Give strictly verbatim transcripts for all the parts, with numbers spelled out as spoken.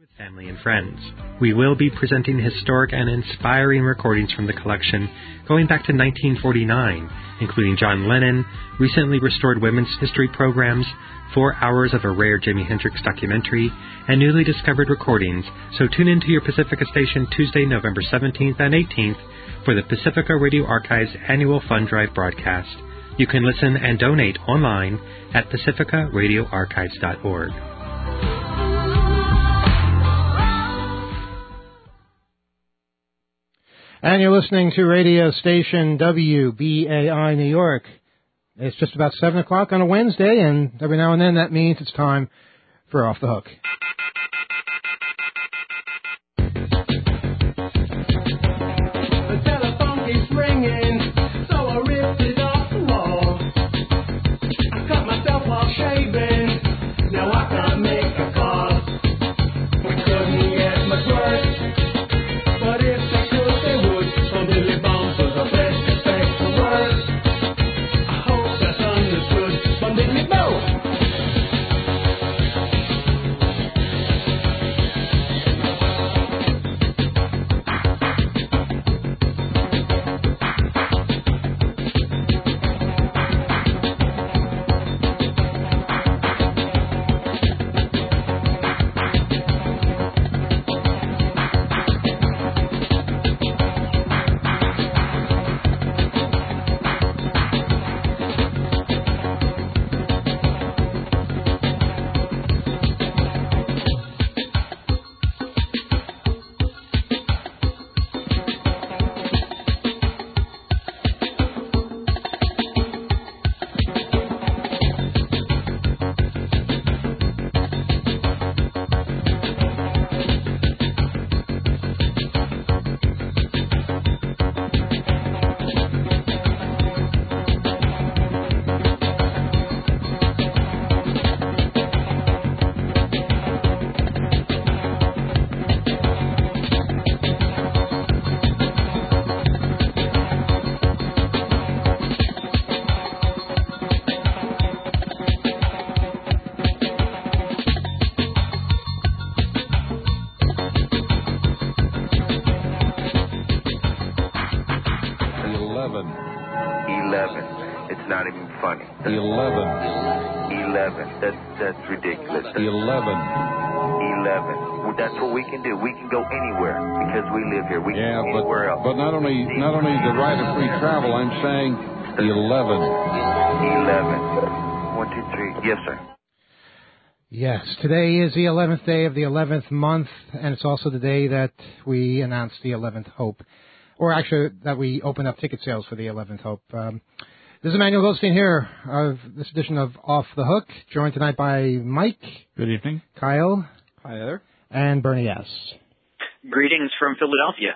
Family and friends. We will be presenting historic and inspiring recordings from the collection going back to nineteen forty-nine, including John Lennon, recently restored women's history programs, four hours of a rare Jimi Hendrix documentary, and newly discovered recordings. So tune into your Pacifica station Tuesday, November seventeenth and eighteenth for the Pacifica Radio Archives annual Fund Drive broadcast. You can listen and donate online at pacifica radio archives dot org. And you're listening to radio station W B A I New York. It's just about seven o'clock on a Wednesday, and every now and then that means it's time for Off the Hook. The telephone keeps ringing, so I ripped it off the wall. I cut myself while shaving, now I can't make a call. We couldn't get much worse, but if they could, they would. Some Billy Bones was a best respect for words. I hope that's understood. Some Billy Bones. But not only not only the right of free travel, I'm saying eleven. eleven. One, two, three. Yes, sir. Yes, today is the eleventh day of the eleventh month, and it's also the day that we announced the eleventh Hope, or actually that we opened up ticket sales for the eleventh Hope. Um, this is Emmanuel Goldstein here of this edition of Off the Hook, joined tonight by Mike. Good evening. Kyle. Hi there. And Bernie S. Greetings from Philadelphia.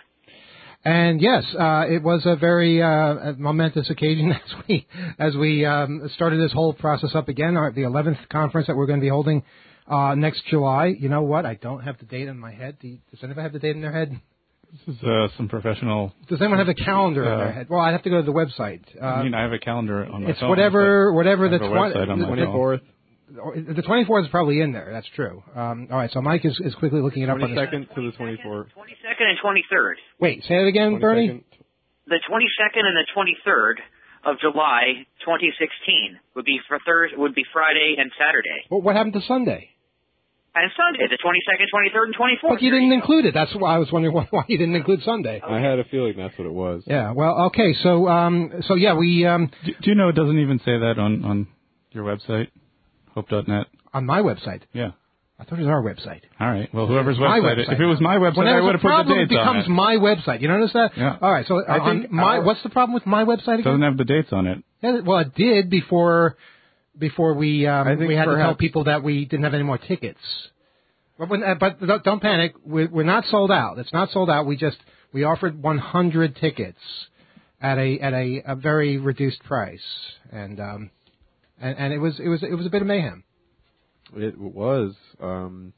And yes, uh, it was a very uh, momentous occasion as we as we um, started this whole process up again. Our, the eleventh conference that we're going to be holding uh, next July. You know what? I don't have the date in my head. Do you, does anybody have the date in their head? This is uh, some professional. Does anyone have a calendar uh, in their head? Well, I'd have to go to the website. Uh, I mean, I have a calendar on my it's phone. It's whatever whatever the twenty-fourth. The twenty-fourth is probably in there. That's true. Um, all right, so Mike is, is quickly looking it up. twenty-second to the twenty-fourth. twenty-second and twenty-third. Wait, say it again, Bernie? The twenty-second and the twenty-third of July, twenty sixteen, would be for Thursday, would be Friday and Saturday. Well, what happened to Sunday? And Sunday, the twenty-second, twenty-third, and twenty-fourth. But you didn't include it. That's why I was wondering why, why you didn't include Sunday. Okay. I had a feeling that's what it was. Yeah. Well, okay. So, um, so yeah, we. Um, do, do you know it doesn't even say that on on your website, hope dot net? On my website? Yeah. I thought it was our website. All right. Well, whoever's my website. website. If it was my website, Whenever I would have put the dates on it. on it. It becomes my website. You notice that? Yeah. All right. So I on think my, our, what's the problem with my website again? It doesn't have the dates on it. Yeah, well, it did before before we um, I think we had perhaps. to tell people that we didn't have any more tickets. But, when, uh, but don't, don't panic. We're, we're not sold out. It's not sold out. We just we offered one hundred tickets at a at a, a very reduced price, and um, and and it was it was it was a bit of mayhem. It was, um,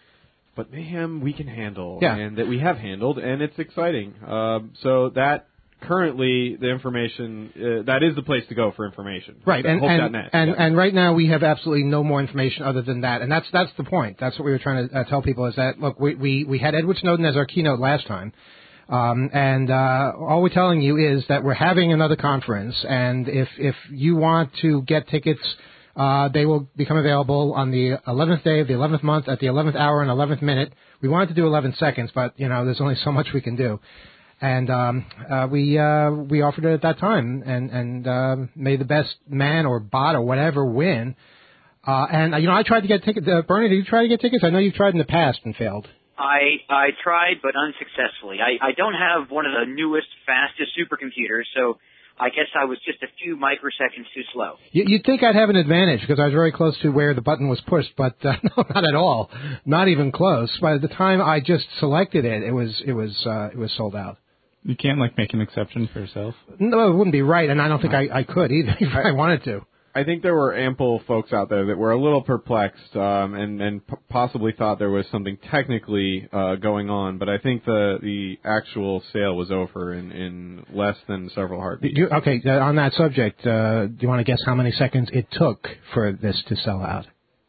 but mayhem we can handle, yeah. and that we have handled, and it's exciting. Um, so that currently the information uh, that is the place to go for information. Right, and hope and, dot net, and, yeah. and right now we have absolutely no more information other than that, and that's that's the point. That's what we were trying to uh, tell people is that look, we, we we had Edward Snowden as our keynote last time, um, and uh, all we're telling you is that we're having another conference, and if if you want to get tickets, uh, they will become available on the eleventh day of the eleventh month at the eleventh hour and eleventh minute. We wanted to do eleven seconds, but you know there's only so much we can do. And um, uh, we uh, we offered it at that time, and and uh, may the best man or bot or whatever win. Uh, and uh, you know, I tried to get tickets. Uh, Bernie, did you try to get tickets? I know you've tried in the past and failed. I I tried, but unsuccessfully. I, I don't have one of the newest, fastest supercomputers, so I guess I was just a few microseconds too slow. You, you'd think I'd have an advantage because I was very close to where the button was pushed, but uh, no, not at all. Not even close. By the time I just selected it, it was it was uh, it was sold out. You can't, like, make an exception for yourself? No, it wouldn't be right, and I don't think I, I could either if I wanted to. I think there were ample folks out there that were a little perplexed um, and, and p- possibly thought there was something technically uh, going on, but I think the the actual sale was over in, in less than several heartbeats. You, okay, uh, on that subject, uh, do you want to guess how many seconds it took for this to sell out?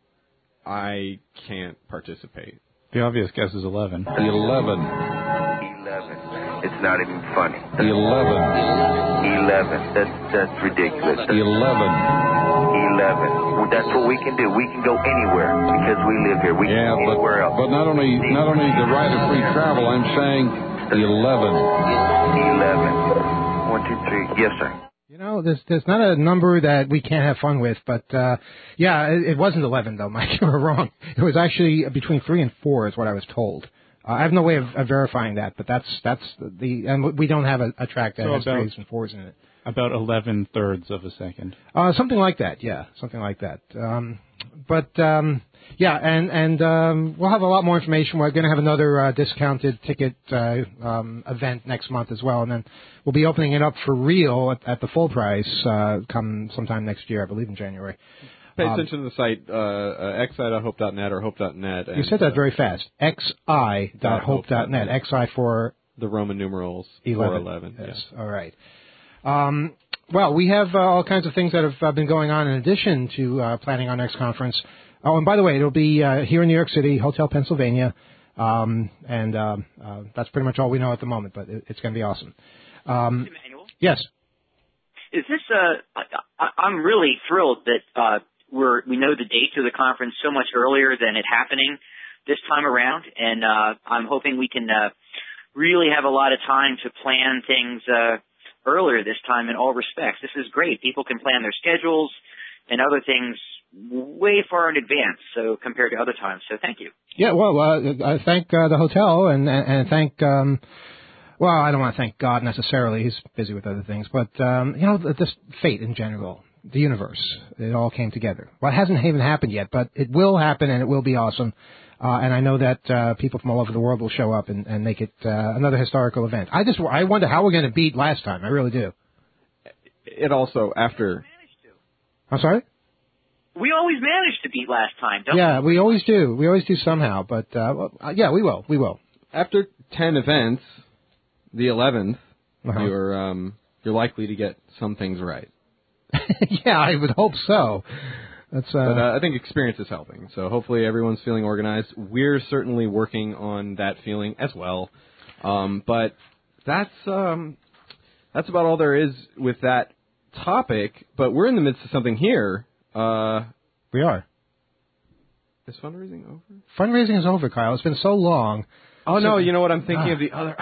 I can't participate. The obvious guess is eleven. eleven. eleven. It's not even funny. eleven. eleven. That's, that's ridiculous. eleven. eleven. Well, that's what we can do. We can go anywhere because we live here. We Yeah, can go but, anywhere else. but not only not only the right of free travel, I'm saying eleven. eleven. One, two, three. Yes, sir. You know, there's there's not a number that we can't have fun with, but uh, yeah, it, it wasn't eleven though, Mike. You were wrong. It was actually between three and four, is what I was told. Uh, I have no way of, of verifying that, but that's that's the and we don't have a, a track that So has about- threes and fours in it. About eleven thirds of a second. Uh, something like that, yeah, something like that. Um, but um, yeah, and and um, we'll have a lot more information. We're going to have another uh, discounted ticket uh, um, event next month as well, and then we'll be opening it up for real at, at the full price uh, come sometime next year, I believe in January. Pay Um, attention to the site, uh, uh, x i dot hope dot net or hope dot net. You said that very fast. x i dot hope dot net. X I for the Roman numerals eleven. for eleven. Yes. All right. Um, well, we have uh, all kinds of things that have uh, been going on in addition to uh, planning our next conference. Oh, and by the way, it'll be uh, here in New York City, Hotel Pennsylvania, um, and um, uh, that's pretty much all we know at the moment. But it, it's going to be awesome. Um, Emmanuel, yes. is this? Uh, I, I- I'm really thrilled that uh, we're we know the date of the conference so much earlier than it happening this time around, and uh, I'm hoping we can uh, really have a lot of time to plan things uh, earlier this time in all respects. This is great. People can plan their schedules and other things way far in advance, so compared to other times. So thank you. Yeah. Well, uh, I thank uh, the hotel and and, and thank. Um, well, I don't want to thank God necessarily. He's busy with other things, but um, you know, just fate in general. The universe. It all came together. Well, it hasn't even happened yet, but it will happen, and it will be awesome. Uh, and I know that uh, people from all over the world will show up and, and make it uh, another historical event. I just I wonder how we're going to beat last time. I really do. It also, after... I'm sorry? We always managed to beat last time, don't Yeah, we always do. We always do somehow. But, uh, well, uh, yeah, we will. We will. After ten events, the eleventh, Uh-huh. you're um, you're likely to get some things right. Yeah, I would hope so. That's uh, But uh, I think experience is helping. So hopefully everyone's feeling organized. We're certainly working on that feeling as well. Um, but that's um, that's about all there is with that topic. But we're in the midst of something here. Uh, we are. Is fundraising over? Fundraising is over, Kyle. It's been so long. Oh, So- no, you know what? I'm thinking Ah. of the other...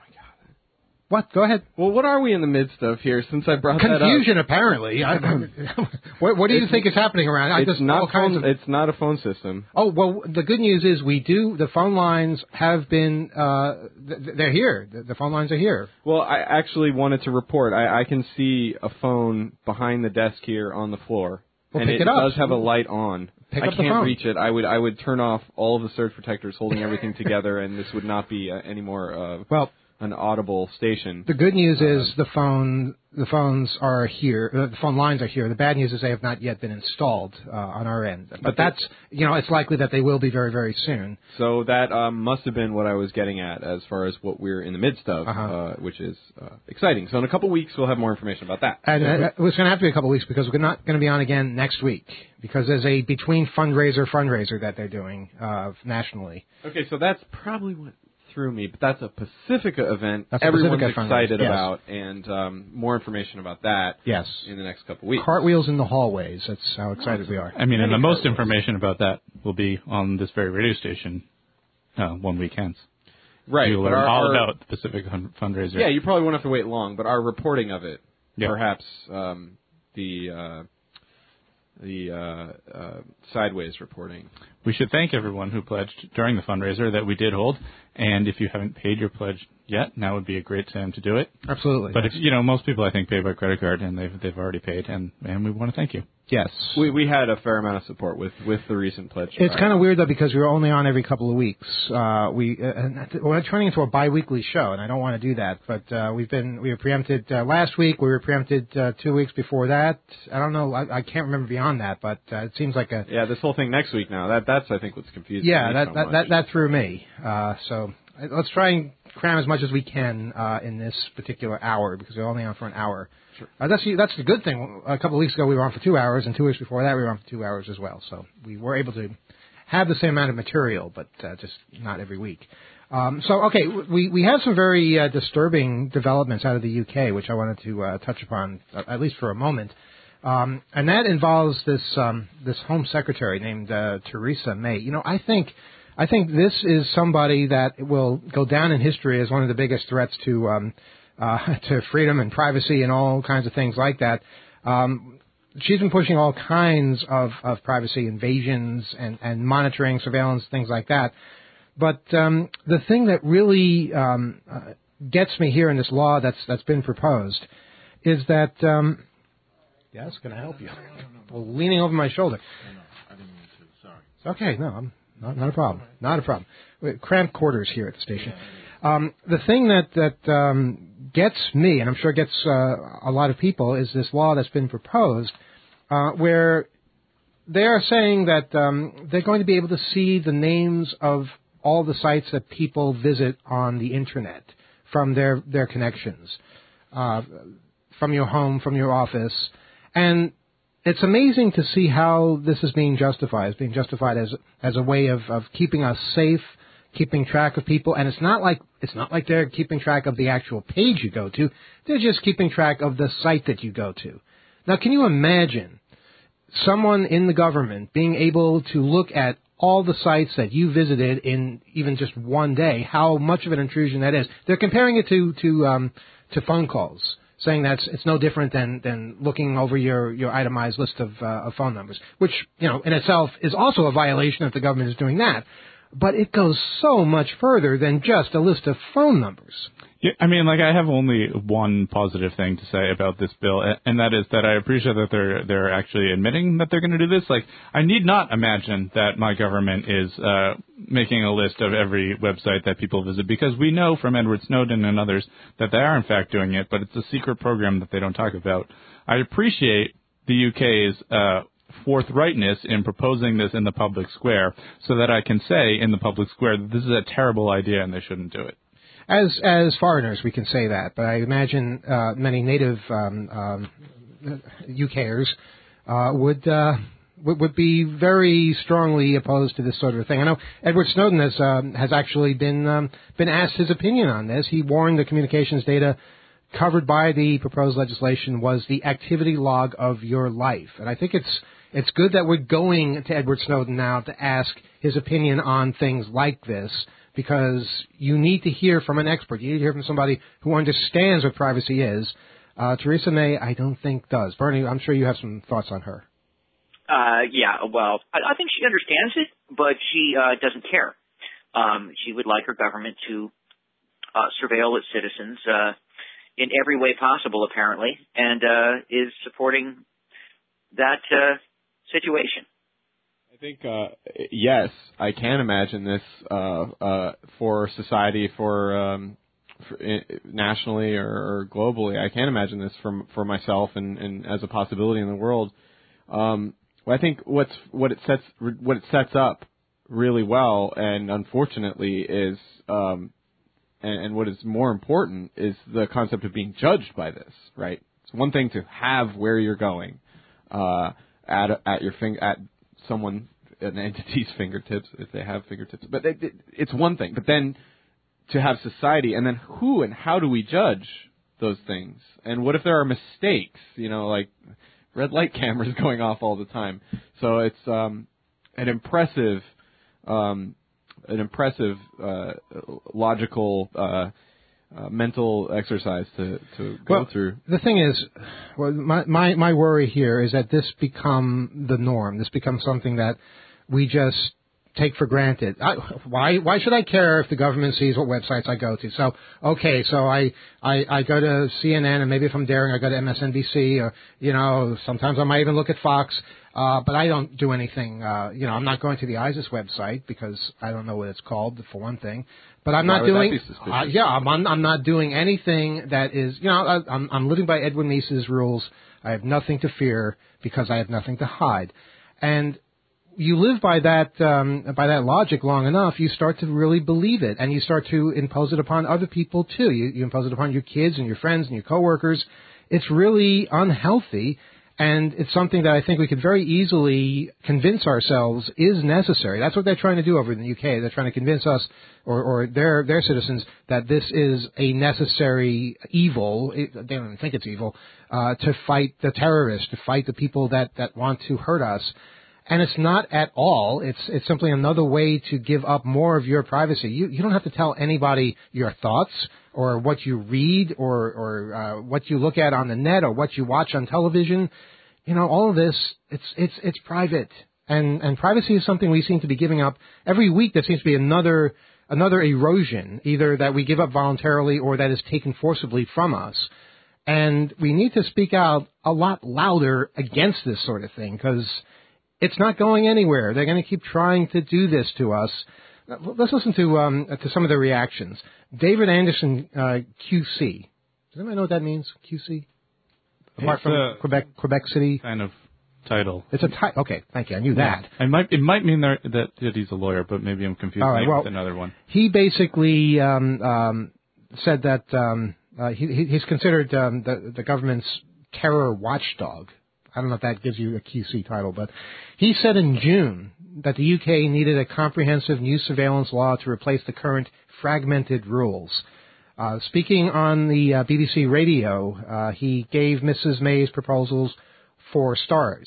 What? Go ahead. Well, what are we in the midst of here since I brought Confusion, that up? apparently. I, what, what do you It's- think is happening around? I It's just all not, kinds phone, of. it's not a phone system. Oh well, the good news is we do. The phone lines have been. Uh, th- they're here. The, the phone lines are here. Well, I actually wanted to report. I, I can see a phone behind the desk here on the floor, Well, and pick it, it up. does have a light on. Pick I up the can't phone. reach it. I would I would turn off all of the surge protectors holding everything together, and this would not be uh, any more uh, Well, an audible station. The good news uh, is the phone the phones are here. Uh, the phone lines are here. The bad news is they have not yet been installed uh, on our end. But, but that's you know it's likely that they will be very very soon. So that um, must have been what I was getting at as far as what we're in the midst of, uh-huh. uh, which is uh, exciting. So in a couple weeks we'll have more information about that. And uh, it was going to have to be a couple weeks because we're not going to be on again next week because there's a between fundraiser fundraiser that they're doing uh, nationally. Okay, so that's probably what threw me, but that's a Pacifica event That's a everyone's Pacifica excited yes. about, and um, more information about that yes. in the next couple weeks. Cartwheels in the hallways. That's how excited we are. I mean, and the most information about that will be on this very radio station uh, one week hence. Right. You'll but learn our, all our, about the Pacific fundraiser. Yeah, you probably won't have to wait long, but our reporting of it, yeah. perhaps um, the uh, the uh, uh, sideways reporting. We should thank everyone who pledged during the fundraiser that we did hold, and if you haven't paid your pledge yet, now would be a great time to do it. Absolutely. But if, you know, most people I think pay by credit card, and they've they've already paid, and and we want to thank you. Yes. We we had a fair amount of support with, with the recent pledge. It's kind of weird, though, because we were only on every couple of weeks. Uh, we, uh, and we're turning into a bi-weekly show, and I don't want to do that. But uh, we've been, we were preempted uh, last week. We were preempted uh, two weeks before that. I don't know. I, I can't remember beyond that, but uh, it seems like a... Yeah, this whole thing next week now. That That's, I think, what's confusing Yeah, me that, so that, much. that, that threw me. Uh, so let's try and cram as much as we can uh, in this particular hour, because we're only on for an hour. Sure. Uh, that's that's the good thing. A couple of weeks ago, we were on for two hours, and two weeks before that, we were on for two hours as well. So we were able to have the same amount of material, but uh, just not every week. Um, so, okay, we, we have some very uh, disturbing developments out of the U K, which I wanted to uh, touch upon, uh, at least for a moment. Um, and that involves this um, this Home Secretary named uh, Theresa May. You know, I think I think this is somebody that will go down in history as one of the biggest threats to um, uh, to freedom and privacy and all kinds of things like that. Um, she's been pushing all kinds of, of privacy invasions and, and monitoring, surveillance, things like that. But um, the thing that really um, uh, gets me here in this law that's that's been proposed is that um, yes, can I help you? Well, leaning over my shoulder. No, no, I didn't mean to. Sorry. Okay, no, I'm not, not a problem. Not a problem. We're cramped quarters here at the station. Um, the thing that that um, gets me, and I'm sure gets uh, a lot of people, is this law that's been proposed, uh, where they are saying that um, they're going to be able to see the names of all the sites that people visit on the internet from their their connections, uh, from your home, from your office, and it's amazing to see how this is being justified. It's being justified as as a way of, of keeping us safe, keeping track of people, and it's not like it's not like they're keeping track of the actual page you go to. They're just keeping track of the site that you go to. Now, can you imagine someone in the government being able to look at all the sites that you visited in even just one day? How much of an intrusion that is? They're comparing it to to um, to phone calls, saying that it's no different than, than looking over your, your itemized list of, uh, of phone numbers, which, you know, in itself is also a violation if the government is doing that. But it goes so much further than just a list of phone numbers. Yeah, I mean, like, I have only one positive thing to say about this bill, and that is that I appreciate that they're they're actually admitting that they're going to do this. Like, I need not imagine that my government is uh, making a list of every website that people visit, because we know from Edward Snowden and others that they are in fact doing it, but it's a secret program that they don't talk about. I appreciate the U K's uh, forthrightness in proposing this in the public square, so that I can say in the public square that this is a terrible idea and they shouldn't do it. As as foreigners, we can say that, but I imagine uh, many native um, um, UKers uh, would, uh, would would be very strongly opposed to this sort of a thing. I know Edward Snowden has um, has actually been um, been asked his opinion on this. He warned the communications data covered by the proposed legislation was the activity log of your life, and I think it's it's good that we're going to Edward Snowden now to ask his opinion on things like this, because you need to hear from an expert. You need to hear from somebody who understands what privacy is. Uh, Theresa May, I don't think does. Bernie, I'm sure you have some thoughts on her. Uh, yeah, well, I, I think she understands it, but she uh, doesn't care. Um, she would like her government to uh, surveil its citizens uh, in every way possible, apparently, and uh, is supporting that uh, situation. I think, uh, yes, I can imagine this uh, uh, for society, for um, for, nationally or, or globally. I can't imagine this for for myself and, and as a possibility in the world. Um, I think what's what it sets what it sets up really well, and unfortunately is, um, and, and what is more important is the concept of being judged by this. Right? It's one thing to have where you're going uh, at at your fing- at someone. An entity's fingertips, if they have fingertips. But it, it, it's one thing. But then to have society, and then who and how do we judge those things? And what if there are mistakes? You know, like red light cameras going off all the time. So it's um, an impressive, um, an impressive uh, logical uh, uh, mental exercise to, to go well, through. The thing is, well, my, my my worry here is that this become the norm. This becomes something that we just take for granted. I, why why should I care if the government sees what websites I go to? So okay, so I, I I go to C N N, and maybe if I'm daring, I go to M S N B C, or you know, sometimes I might even look at Fox. Uh, but I don't do anything. Uh, you know, I'm not going to the ISIS website because I don't know what it's called, for one thing. But I'm Why not would doing. that be suspicious? Uh, yeah, I'm I'm not doing anything that is. You know, I, I'm I'm living by Edwin Mises' rules. I have nothing to fear because I have nothing to hide, and you live by that um, by that logic long enough, you start to really believe it, and you start to impose it upon other people too. You, you impose it upon your kids and your friends and your coworkers. It's really unhealthy, and it's something that I think we could very easily convince ourselves is necessary. That's what they're trying to do over in the U K. They're trying to convince us or, or their their citizens that this is a necessary evil. It, they don't even think it's evil uh, to fight the terrorists, to fight the people that, that want to hurt us. And it's not at all. It's it's simply another way to give up more of your privacy. You you don't have to tell anybody your thoughts or what you read or or uh, what you look at on the net or what you watch on television. You know, all of this it's it's it's private. And and privacy is something we seem to be giving up every week. There seems to be another another erosion, either that we give up voluntarily or that is taken forcibly from us. And we need to speak out a lot louder against this sort of thing, because it's not going anywhere. They're going to keep trying to do this to us. Let's listen to um, to some of the reactions. David Anderson, uh, Q C. Does anybody know what that means? Q C. Apart It's from a Quebec, Quebec City. Kind of title. It's a title. Okay, thank you. I knew that. It might it might mean that, that that he's a lawyer, but maybe I'm confusing All right, it well, with another one. He basically um, um, said that um, uh, he, he's considered um, the, the government's terror watchdog. I don't know if that gives you a Q C title, but he said in June that the U K needed a comprehensive new surveillance law to replace the current fragmented rules. Uh, speaking on the uh, B B C radio, uh, he gave Missus May's proposals four stars.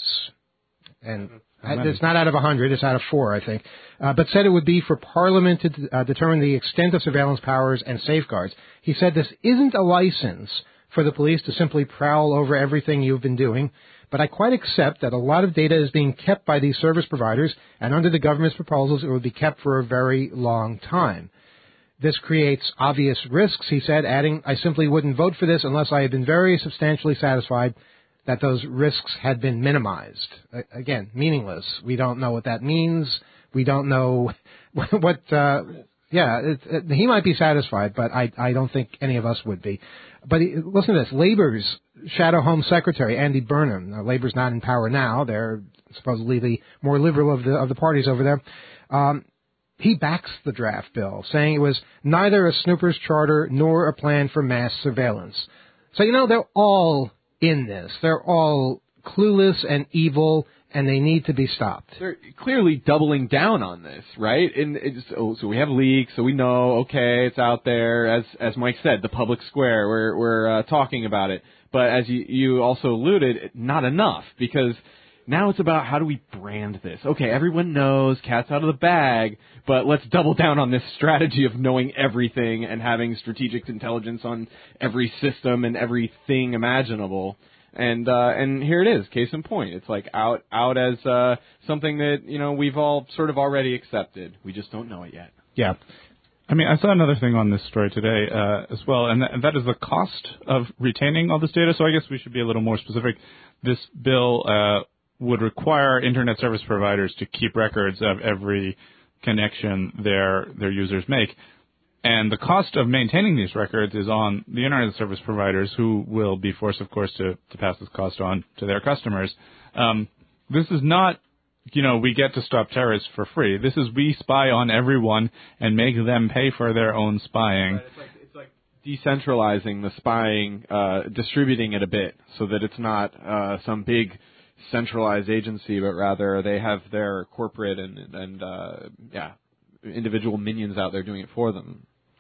And it's not out of one hundred, it's out of four, I think. Uh, but said it would be for Parliament to uh, determine the extent of surveillance powers and safeguards. He said this isn't a license for the police to simply prowl over everything you've been doing, but I quite accept that a lot of data is being kept by these service providers, and under the government's proposals, it would be kept for a very long time. This creates obvious risks, he said, adding, I simply wouldn't vote for this unless I had been very substantially satisfied that those risks had been minimized. Again, meaningless. We don't know what that means. We don't know what, uh, yeah, it, it, he might be satisfied, but I, I don't think any of us would be. But he, listen to this. Labour's Shadow Home Secretary, Andy Burnham. Now, Labour's not in power now. They're supposedly the more liberal of the, of the parties over there. Um, he backs the draft bill, saying it was neither a snooper's charter nor a plan for mass surveillance. So, you know, they're all in this. They're all clueless and evil, and they need to be stopped. They're clearly doubling down on this, right? And it's, oh, so we have leaks, so we know, okay, it's out there. As as Mike said, the public square, we're we're uh, talking about it. But as you, you also alluded, not enough, because now it's about how do we brand this. Okay, everyone knows, cat's out of the bag, but let's double down on this strategy of knowing everything and having strategic intelligence on every system and everything imaginable. And uh, and here it is, case in point. It's like out out as uh, something that, you know, we've all sort of already accepted. We just don't know it yet. Yeah. I mean, I saw another thing on this story today uh, as well, and, th- and that is the cost of retaining all this data. So I guess we should be a little more specific. This bill uh, would require Internet service providers to keep records of every connection their their users make. And the cost of maintaining these records is on the internet service providers, who will be forced, of course, to, to pass this cost on to their customers. Um, this is not, you know, we get to stop terrorists for free. This is we spy on everyone and make them pay for their own spying. Right, it's like, it's like decentralizing the spying, uh, distributing it a bit so that it's not uh, some big centralized agency, but rather they have their corporate and, and uh, yeah, individual minions out there doing it for them.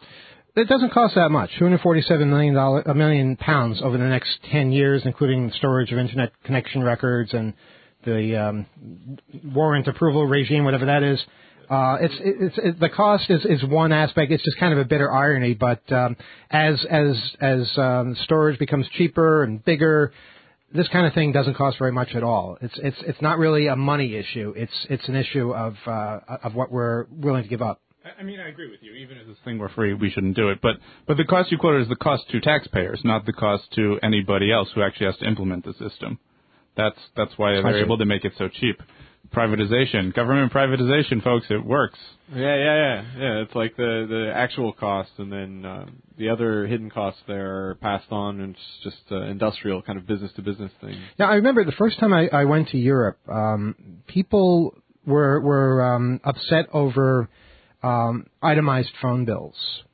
It doesn't cost that much, two hundred forty-seven million dollars, a million pounds over the next ten years, including storage of internet connection records and the um, warrant approval regime, whatever that is. Uh, it's, it's, it's the cost is, is one aspect. It's just kind of a bitter irony. But um, as as as um, storage becomes cheaper and bigger, this kind of thing doesn't cost very much at all. It's it's it's not really a money issue. It's it's an issue of uh, of what we're willing to give up. I mean, I agree with you. Even if this thing were free, we shouldn't do it. But but the cost you quoted is the cost to taxpayers, not the cost to anybody else who actually has to implement the system. That's that's why they're able to make it so cheap. Privatization, government privatization, folks, it works. Yeah, yeah, yeah, yeah. It's like the the actual cost, and then uh, the other hidden costs there are passed on, and it's just uh, industrial kind of business to business thing. Yeah, I remember the first time I, I went to Europe, um, people were were um, upset over um, itemized phone bills.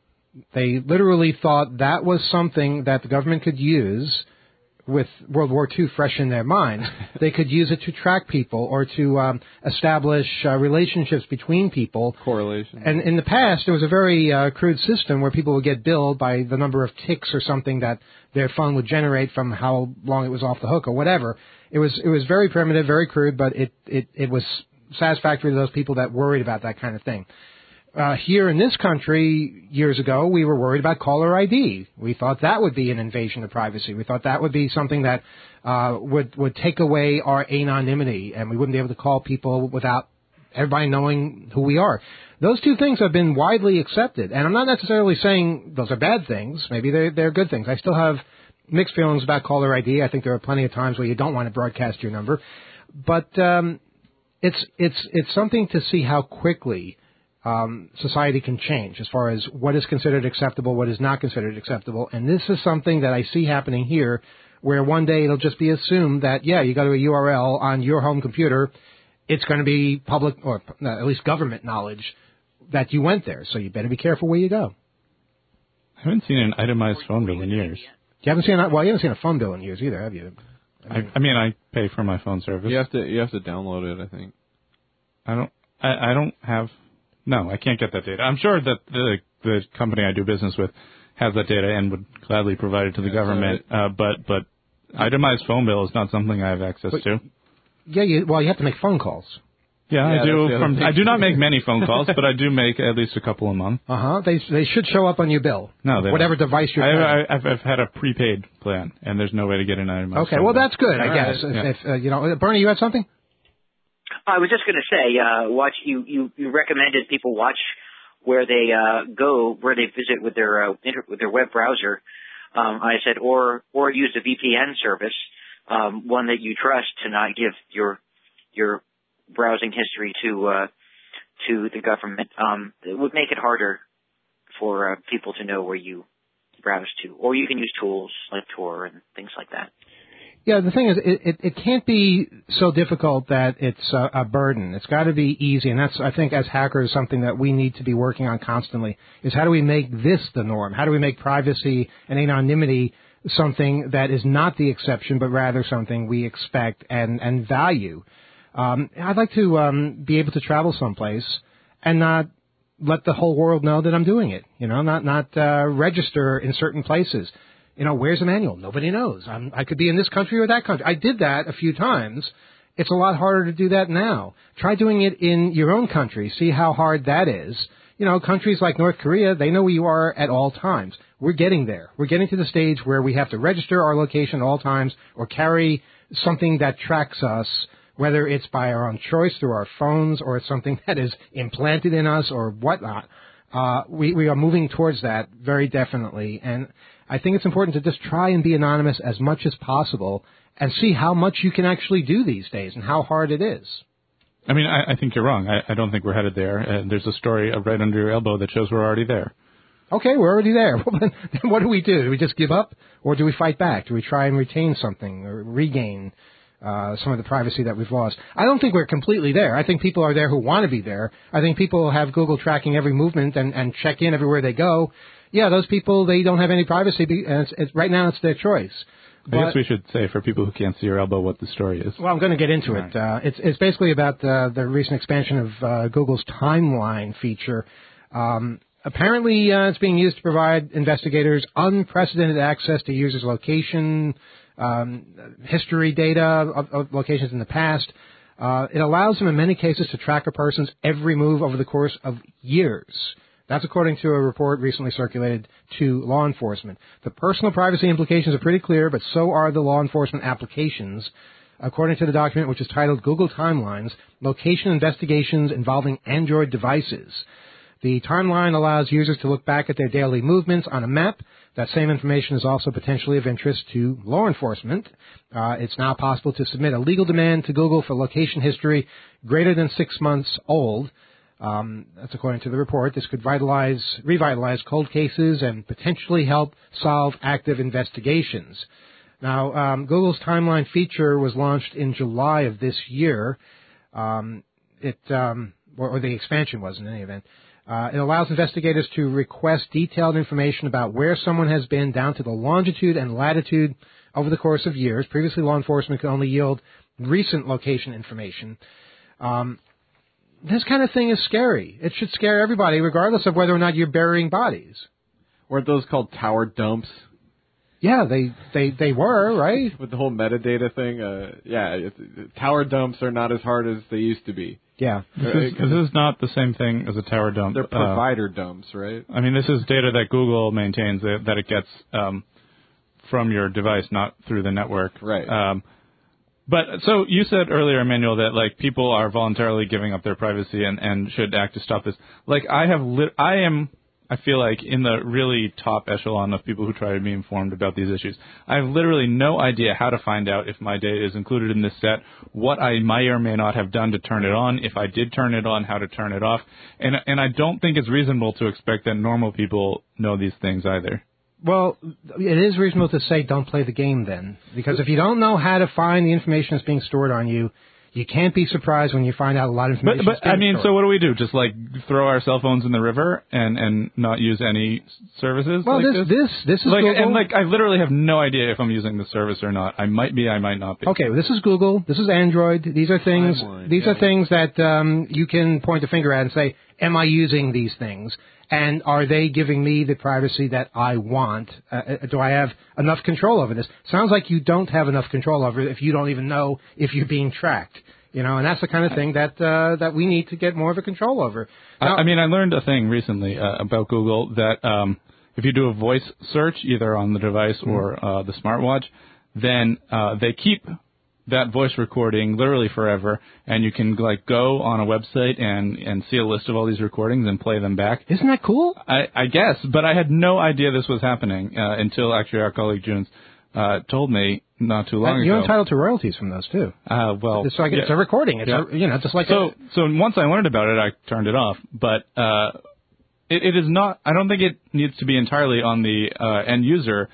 They literally thought that was something that the government could use. With World War Two fresh in their minds, they could use it to track people or to um, establish uh, relationships between people. Correlation. And in the past, there was a very uh, crude system where people would get billed by the number of ticks or something that their phone would generate from how long it was off the hook or whatever. It was it was very primitive, very crude, but it, it, it was satisfactory to those people that worried about that kind of thing. Uh, here in this country, years ago, we were worried about caller I D. We thought that would be an invasion of privacy. We thought that would be something that uh, would would take away our anonymity, and we wouldn't be able to call people without everybody knowing who we are. Those two things have been widely accepted, and I'm not necessarily saying those are bad things. Maybe they're, they're good things. I still have mixed feelings about caller I D. I think there are plenty of times where you don't want to broadcast your number, but um, it's it's it's something to see how quickly Um, society can change as far as what is considered acceptable, what is not considered acceptable. And this is something that I see happening here, where one day it'll just be assumed that, yeah, you go to a U R L on your home computer, it's going to be public, or at least government knowledge that you went there. So you better be careful where you go. I haven't seen an itemized phone bill in years. You haven't seen a, well, you haven't seen a phone bill in years either, have you? I mean, I, I, mean, I pay for my phone service. You have to you have to download it, I think. I don't. I, I don't have. No, I can't get that data. I'm sure that the the company I do business with has that data and would gladly provide it to the yeah, government. Uh, but but itemized phone bill is not something I have access but, to. Yeah, you, well, you have to make phone calls. Yeah, yeah I do. From, I do not make many phone calls, but I do make at least a couple a month. Uh huh. They they should show up on your bill. No, they whatever don't. device you're. I, I, I've, I've had a prepaid plan, and there's no way to get an itemized. Okay, phone well bill. that's good, I All guess. right. If, Yeah. if uh, you know, Bernie, you had something? I was just going to say, uh, watch you, you, you recommended people watch where they uh, go, where they visit with their uh, inter- with their web browser. Um, I said, or or use a V P N service, um, one that you trust, to not give your your browsing history to uh, to the government. Um, it would make it harder for uh, people to know where you browse to. Or you can use tools like Tor and things like that. Yeah, the thing is, it, it, it can't be so difficult that it's a, a burden. It's got to be easy, and that's, I think, as hackers, something that we need to be working on constantly, is how do we make this the norm? How do we make privacy and anonymity something that is not the exception, but rather something we expect and, and value? Um, I'd like to um, be able to travel someplace and not let the whole world know that I'm doing it, you know, not, not uh, register in certain places. You know, where's the manual? Nobody knows. I'm, I could be in this country or that country. I did that a few times. It's a lot harder to do that now. Try doing it in your own country. See how hard that is. You know, countries like North Korea, they know where you are at all times. We're getting there. We're getting to the stage where we have to register our location at all times or carry something that tracks us, whether it's by our own choice through our phones or it's something that is implanted in us or whatnot. Uh, we, we are moving towards that very definitely. And I think it's important to just try and be anonymous as much as possible and see how much you can actually do these days and how hard it is. I mean, I, I think you're wrong. I, I don't think we're headed there. Uh, there's a story right under your elbow that shows we're already there. Okay, we're already there. Well, then, then what do we do? Do we just give up, or do we fight back? Do we try and retain something or regain uh, some of the privacy that we've lost? I don't think we're completely there. I think people are there who want to be there. I think people have Google tracking every movement and, and check in everywhere they go. Yeah, those people, they don't have any privacy, and it's, it's, right now it's their choice. I but, guess we should say, for people who can't see your elbow, what the story is. Well, I'm going to get into All it. Uh, it's, it's basically about uh, the recent expansion of uh, Google's timeline feature. Um, apparently, uh, it's being used to provide investigators unprecedented access to users' location, um, history data of, of locations in the past. Uh, it allows them, in many cases, to track a person's every move over the course of years. That's according to a report recently circulated to law enforcement. The personal privacy implications are pretty clear, but so are the law enforcement applications. According to the document, which is titled Google Timelines, Location Investigations Involving Android Devices. The timeline allows users to look back at their daily movements on a map. That same information is also potentially of interest to law enforcement. Uh, it's now possible to submit a legal demand to Google for location history greater than six months old. Um, that's according to the report. This could vitalize, revitalize cold cases and potentially help solve active investigations. Now, um, Google's timeline feature was launched in July of this year. Um, it, um, or, or the expansion was in any event. Uh, it allows investigators to request detailed information about where someone has been down to the longitude and latitude over the course of years. Previously, law enforcement could only yield recent location information. Um, this kind of thing is scary. It should scare everybody, regardless of whether or not you're burying bodies. Weren't those called tower dumps? Yeah, they, they, they were, right? With the whole metadata thing, uh, yeah, it, it, tower dumps are not as hard as they used to be. Yeah. This is, this is not the same thing as a tower dump. They're provider uh, dumps, right? I mean, this is data that Google maintains that, that it gets um, from your device, not through the network. Right. Um, but so you said earlier, Emmanuel, that like people are voluntarily giving up their privacy and, and should act to stop this. Like I have, lit- I am. I feel like in the really top echelon of people who try to be informed about these issues. I have literally no idea how to find out if my data is included in this set, what I may or may not have done to turn it on, if I did turn it on, how to turn it off. And and I don't think it's reasonable to expect that normal people know these things either. Well, it is reasonable to say don't play the game then. Because if you don't know how to find the information that's being stored on you, you can't be surprised when you find out a lot of information. But, but I mean, stored. So what do we do? Just like throw our cell phones in the river and, and not use any services? Well, like this, this this this is like, Google. And like I literally have no idea if I'm using the service or not. I might be, I might not be. Okay, well, this is Google. This is Android. These are things. Timeline, these yeah. are things that um, you can point a finger at and say, "Am I using these things? And are they giving me the privacy that I want? Uh, do I have enough control over this?" Sounds like you don't have enough control over it if you don't even know if you're being tracked. You know, and that's the kind of thing that uh, that we need to get more of a control over. Now, I, I mean, I learned a thing recently uh, about Google that um, if you do a voice search, either on the device or uh, the smartwatch, then uh, they keep that voice recording literally forever, and you can like go on a website and, and see a list of all these recordings and play them back. Isn't that cool? I, I guess, but I had no idea this was happening uh, until actually our colleague Junes uh, told me not too long uh, you're ago. You're entitled to royalties from those too. Uh, well, it's like yeah. it's a recording. It's yeah. a, you know just like so. A, so once I learned about it, I turned it off. But uh, it, it is not. I don't think it needs to be entirely on the uh, end user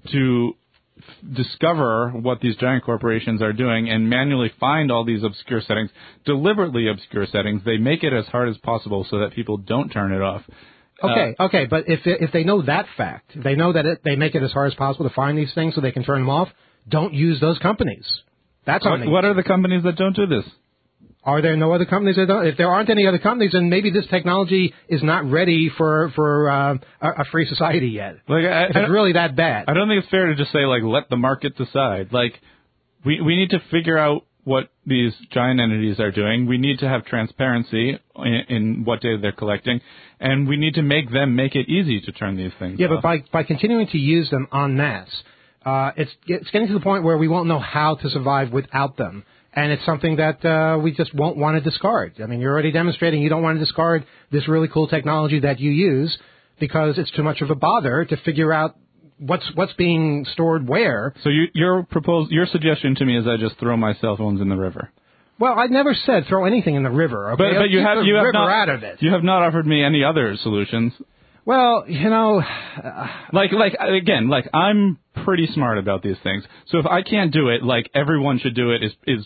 to f- discover what these giant corporations are doing and manually find all these obscure settings, deliberately obscure settings. They make it as hard as possible so that people don't turn it off. Okay, uh, okay, but if if they know that fact, if they know that it, they make it as hard as possible to find these things so they can turn them off, don't use those companies. That's what, on what are the companies that don't do this? Are there no other companies that don't? If there aren't any other companies, then maybe this technology is not ready for for uh, a, a free society yet. Like, I, if it's really that bad. I don't think it's fair to just say, like, let the market decide. Like, we we need to figure out what these giant entities are doing. We need to have transparency in, in what data they're collecting, and we need to make them make it easy to turn these things yeah, off. but by by continuing to use them en masse, uh, it's it's getting to the point where we won't know how to survive without them. And it's something that uh, we just won't want to discard. I mean, you're already demonstrating you don't want to discard this really cool technology that you use because it's too much of a bother to figure out what's what's being stored where. So you, your propose, your suggestion to me is I just throw my cell phones in the river. Well, I never said throw anything in the river. Okay? But, but you Keep have the you have river not out of it. You have not offered me any other solutions. Well, you know, uh, like, like again, like I'm pretty smart about these things. So if I can't do it, like everyone should do it is is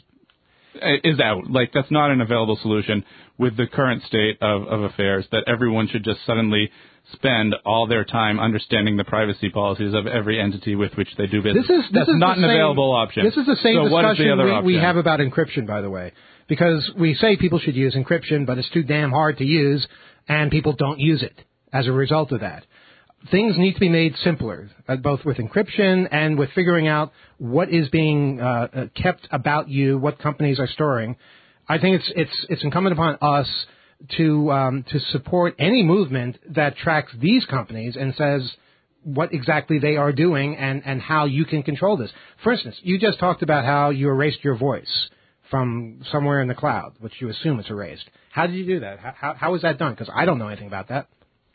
is out. Like that's not an available solution with the current state of, of affairs. That everyone should just suddenly spend all their time understanding the privacy policies of every entity with which they do business. This is this that's is not the an same, available option. This is the same so what is the discussion other we, option? we have about encryption, by the way, because we say people should use encryption, but it's too damn hard to use, and people don't use it as a result of that. Things need to be made simpler, uh, both with encryption and with figuring out what is being uh, uh, kept about you, what companies are storing. I think it's it's it's incumbent upon us to um, to support any movement that tracks these companies and says what exactly they are doing and, and how you can control this. For instance, you just talked about how you erased your voice from somewhere in the cloud, which you assume is erased. How did you do that? How, how, how was that done? Because I don't know anything about that.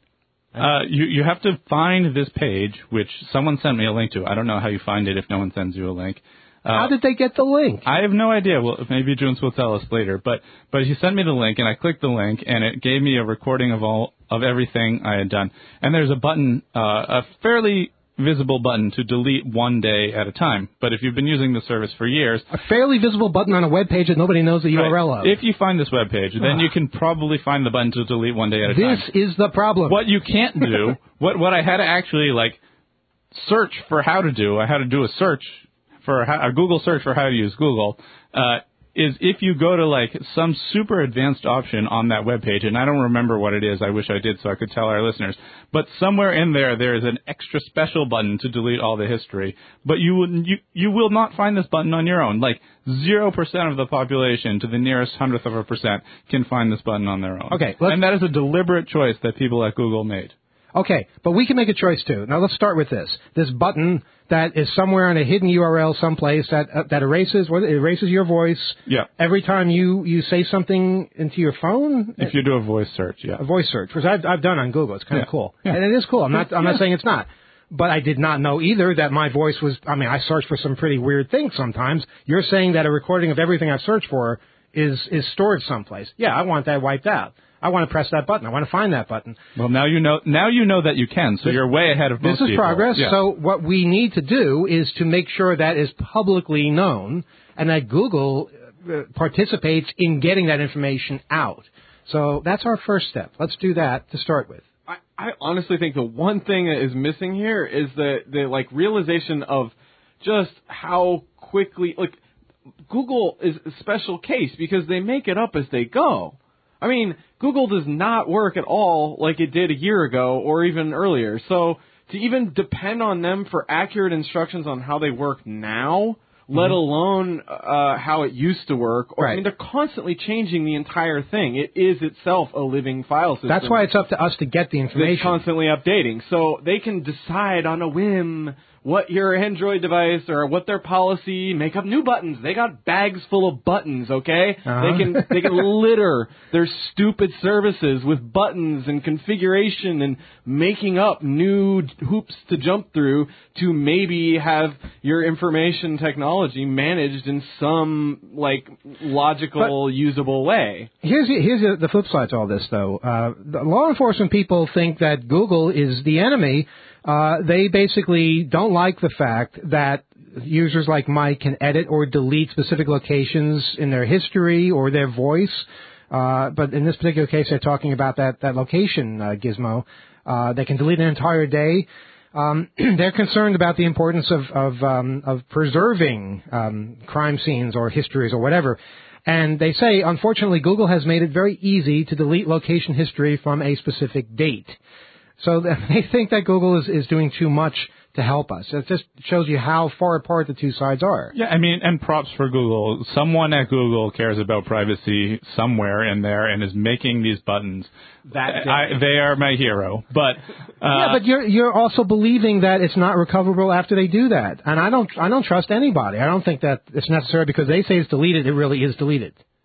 Uh, you you have to find this page, which someone sent me a link to. I don't know how you find it if no one sends you a link. Uh, How did they get the link? I have no idea. Well, maybe Jones will tell us later. But but he sent me the link, and I clicked the link, and it gave me a recording of all of everything I had done. And there's a button, uh, a fairly visible button to delete one day at a time. But if you've been using the service for years, a fairly visible button on a web page that nobody knows the right, U R L of. If you find this web page, then you can probably find the button to delete one day at a this time. This is the problem. What you can't do, what what I had to actually like search for how to do, I had to do a search. For a Google search for how to use Google, uh, is if you go to like some super advanced option on that web page, and I don't remember what it is. I wish I did so I could tell our listeners. But somewhere in there, there is an extra special button to delete all the history. But you will you you will not find this button on your own. Like zero percent of the population, to the nearest hundredth of a percent, can find this button on their own. Okay, and that is a deliberate choice that people at Google made. Okay, but we can make a choice too. Now let's start with this. This button that is somewhere on a hidden U R L someplace that uh, that erases what erases your voice. Yeah. Every time you, you say something into your phone. If you do a voice search, yeah. A voice search, which I've I've done on Google. It's kind of yeah. cool, yeah. and it is cool. I'm not I'm yeah. not saying it's not. But I did not know either that my voice was. I mean, I search for some pretty weird things sometimes. You're saying that a recording of everything I've searched for is is stored someplace. Yeah, I want that wiped out. I want to press that button. I want to find that button. Well, now you know. Now you know that you can. So this, you're way ahead of most This is people. progress. Yeah. So what we need to do is to make sure that is publicly known and that Google uh, participates in getting that information out. So that's our first step. Let's do that to start with. I, I honestly think the one thing that is missing here is the the like realization of just how quickly like Google is a special case because they make it up as they go. I mean, Google does not work at all like it did a year ago or even earlier. So to even depend on them for accurate instructions on how they work now, mm-hmm. let alone uh, how it used to work, or, right. I mean, they're constantly changing the entire thing. It is itself a living file system. That's why it's up to us to get the information. It's constantly updating. So they can decide on a whim what your Android device or what their policy, make up new buttons. They got bags full of buttons, okay? Uh-huh. They can they can litter their stupid services with buttons and configuration and making up new hoops to jump through to maybe have your information technology managed in some like logical, but usable way. Here's here's the flip side to all this, though. Uh, the law enforcement people think that Google is the enemy. Uh, they basically don't like the fact that users like Mike can edit or delete specific locations in their history or their voice. Uh, but in this particular case, they're talking about that, that location uh, gizmo. Uh, they can delete an entire day. Um, they're concerned about the importance of, of, um, of preserving um, crime scenes or histories or whatever. And they say, unfortunately, Google has made it very easy to delete location history from a specific date. So they think that Google is, is doing too much to help us. It just shows you how far apart the two sides are. Yeah, I mean, and props for Google. Someone at Google cares about privacy somewhere in there and is making these buttons. That I, they are my hero. But uh, yeah, but you're you're also believing that it's not recoverable after they do that. And I don't I don't trust anybody. I don't think that it's necessary because they say it's deleted. It really is deleted.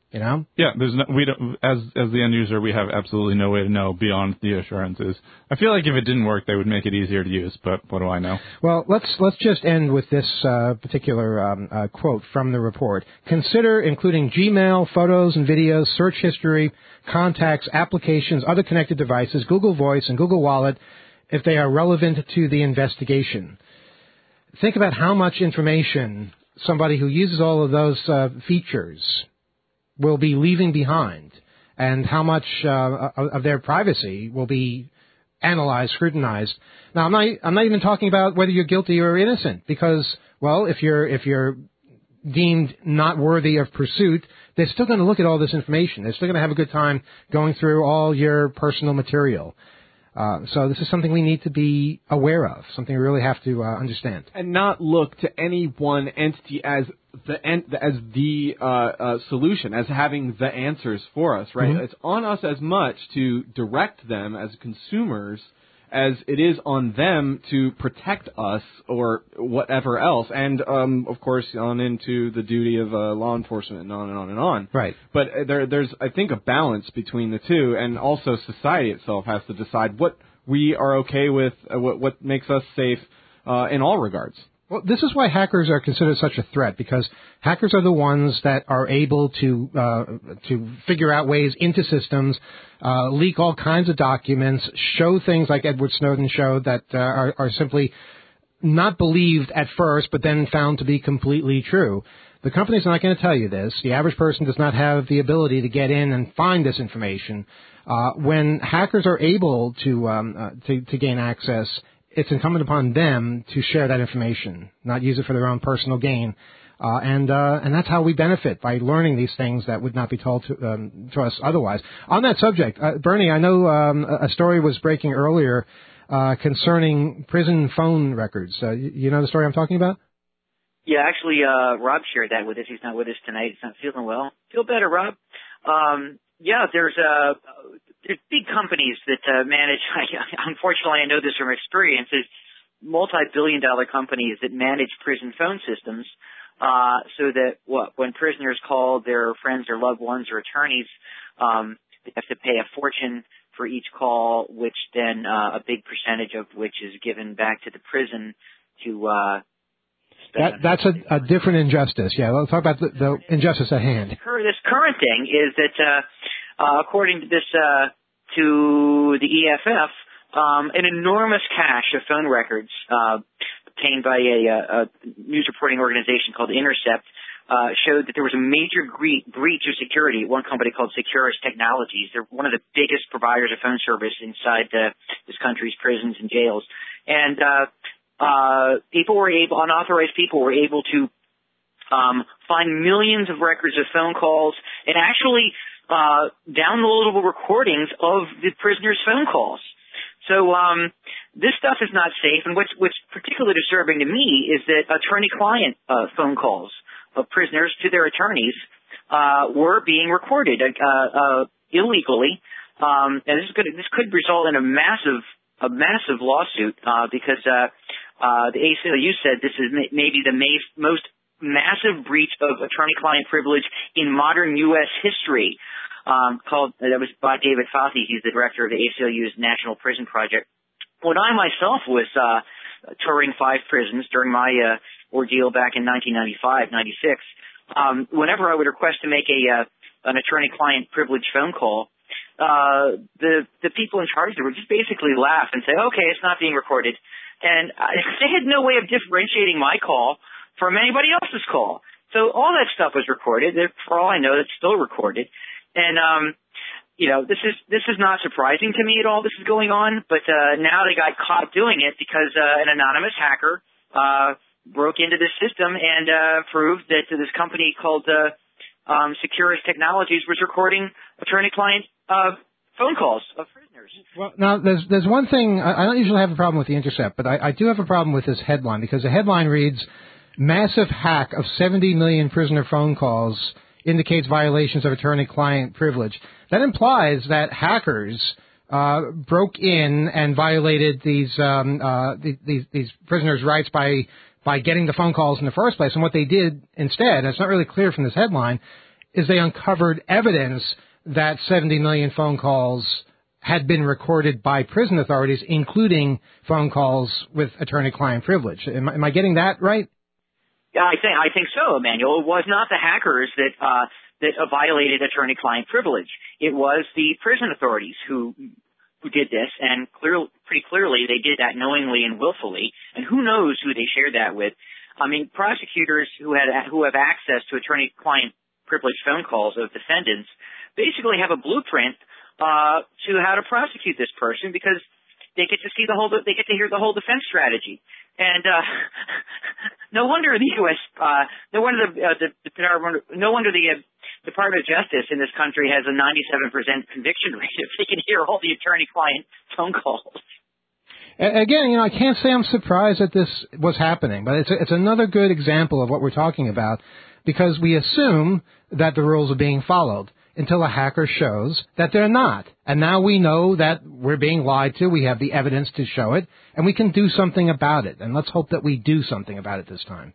You know? Yeah, there's no, we don't, as as the end user, we have absolutely no way to know beyond the assurances. I feel like if it didn't work, they would make it easier to use, but what do I know? Well, let's let's just end with this uh, particular um, uh, quote from the report. Consider including Gmail, photos and videos, search history, contacts, applications, other connected devices, Google Voice, and Google Wallet if they are relevant to the investigation. Think about how much information somebody who uses all of those uh, features will be leaving behind, and how much uh, of their privacy will be analyzed, scrutinized. Now, I'm not, I'm not even talking about whether you're guilty or innocent, because, well, if you're if you're deemed not worthy of pursuit, they're still going to look at all this information. They're still going to have a good time going through all your personal material. Uh, so this is something we need to be aware of, something we really have to uh, understand. And not look to any one entity as the en- as the uh, uh, solution, as having the answers for us, right? Mm-hmm. It's on us as much to direct them as consumers as it is on them to protect us or whatever else. And, um, of course, on into the duty of uh, law enforcement and on and on and on. Right. But uh, there, there's, I think, a balance between the two, and also society itself has to decide what we are okay with, uh, what, what makes us safe uh, in all regards. Well, this is why hackers are considered such a threat, because hackers are the ones that are able to uh, to figure out ways into systems, uh, leak all kinds of documents, show things like Edward Snowden showed that uh, are, are simply not believed at first, but then found to be completely true. The company's not going to tell you this. The average person does not have the ability to get in and find this information. Uh, when hackers are able to, um, uh, to to gain access, it's incumbent upon them to share that information, not use it for their own personal gain. Uh, and uh, and that's how we benefit, by learning these things that would not be told to, um, to us otherwise. On that subject, uh, Bernie, I know um, a story was breaking earlier uh, concerning prison phone records. Uh, you, you know the story I'm talking about? Yeah, actually, uh, Rob shared that with us. He's not with us tonight. He's not feeling well. Feel better, Rob. Um, yeah, there's uh, there's big companies that uh, manage. Unfortunately, I know this from experience. There's multi-billion dollar companies that manage prison phone systems, uh, so that what when prisoners call their friends or loved ones or attorneys, um, they have to pay a fortune for each call, which then uh, a big percentage of which is given back to the prison to. Uh, That, that's a, a different injustice. Yeah, let's talk about the, the injustice at hand. This current thing is that, uh, uh, according to this, uh, to the E F F, um, an enormous cache of phone records, uh, obtained by a, a, a news reporting organization called Intercept, uh, showed that there was a major gre- breach of security at one company called Securus Technologies. They're one of the biggest providers of phone service inside uh, this country's prisons and jails. And, uh, Uh, people were able, unauthorized people were able to um, find millions of records of phone calls and actually uh, downloadable recordings of the prisoners' phone calls. So um, this stuff is not safe. And what's, what's particularly disturbing to me is that attorney-client uh, phone calls of prisoners to their attorneys uh, were being recorded uh, uh, illegally. Um, and this is good, this could result in a massive a massive lawsuit uh, because uh, uh, the A C L U said this is may- maybe the ma- most massive breach of attorney-client privilege in modern U S history. Um, called that was by David Fossey. He's the director of the A C L U's National Prison Project. When I myself was uh, touring five prisons during my uh, ordeal back in nineteen ninety-five, ninety-six, um, whenever I would request to make a uh, an attorney-client privilege phone call, Uh, the the people in charge would just basically laugh and say, okay, it's not being recorded. And I, they had no way of differentiating my call from anybody else's call. So all that stuff was recorded. For all I know, it's still recorded. And, um, you know, this is this is not surprising to me at all, this is going on. But uh, now they got caught doing it because uh, an anonymous hacker uh, broke into this system and uh, proved that this company called uh, um, Securus Technologies was recording attorney-client Uh, phone calls of prisoners. Well, now there's there's one thing I, I don't usually have a problem with the Intercept, but I, I do have a problem with this headline because the headline reads, "Massive hack of seventy million prisoner phone calls indicates violations of attorney-client privilege." That implies that hackers uh, broke in and violated these um, uh, these these prisoners' rights by by getting the phone calls in the first place. And what they did instead, and it's not really clear from this headline, is they uncovered evidence that seventy million phone calls had been recorded by prison authorities, including phone calls with attorney-client privilege. Am, am I getting that right? Yeah, I think I think so, Emmanuel. It was not the hackers that uh, that uh, violated attorney-client privilege. It was the prison authorities who who did this, and clear, pretty clearly they did that knowingly and willfully. And who knows who they shared that with? I mean, prosecutors who had who have access to attorney-client privilege phone calls of defendants basically have a blueprint uh, to how to prosecute this person, because they get to see the whole, they get to hear the whole defense strategy. And uh, no wonder the U S, uh, no wonder the, uh, the, the no wonder the uh, Department of Justice in this country has a ninety-seven percent conviction rate if they can hear all the attorney-client phone calls. Again, you know, I can't say I'm surprised that this was happening, but it's a, it's another good example of what we're talking about, because we assume that the rules are being followed until a hacker shows that they're not. And now we know that we're being lied to. We have the evidence to show it, and we can do something about it. And let's hope that we do something about it this time.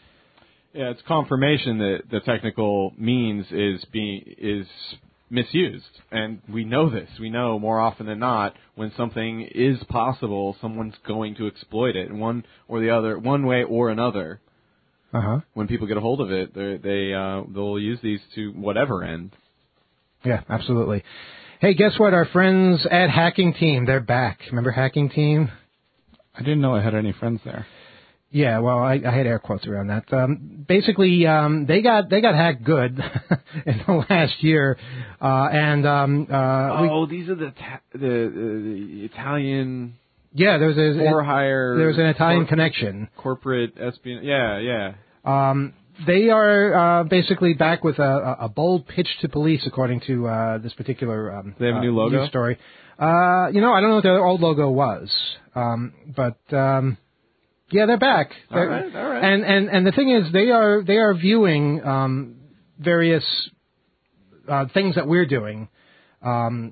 Yeah, it's confirmation that the technical means is being is misused, and we know this. We know more often than not when something is possible, someone's going to exploit it in one or the other, one way or another. Uh-huh. When people get a hold of it, they they uh, they'll use these to whatever end. Yeah, absolutely. Hey, guess what? Our friends at Hacking Team, they're back. Remember Hacking Team? I didn't know I had any friends there. Yeah, well, I, I had air quotes around that. Um, basically, um, they got they got hacked good in the last year, uh, and um, uh, oh, we, these are the ta- the, the, the Italian. Yeah, there was a for hire. There was an Italian cor- connection. Corporate espionage. Yeah, yeah. Um, they are uh, basically back with a, a bold pitch to police, according to uh, this particular um, they have a new uh, logo news story. Uh, you know, I don't know what their old logo was, um, but. Um, Yeah, they're back. They're, all right, all right. And, and and the thing is, they are they are viewing um, various uh, things that we're doing. Um,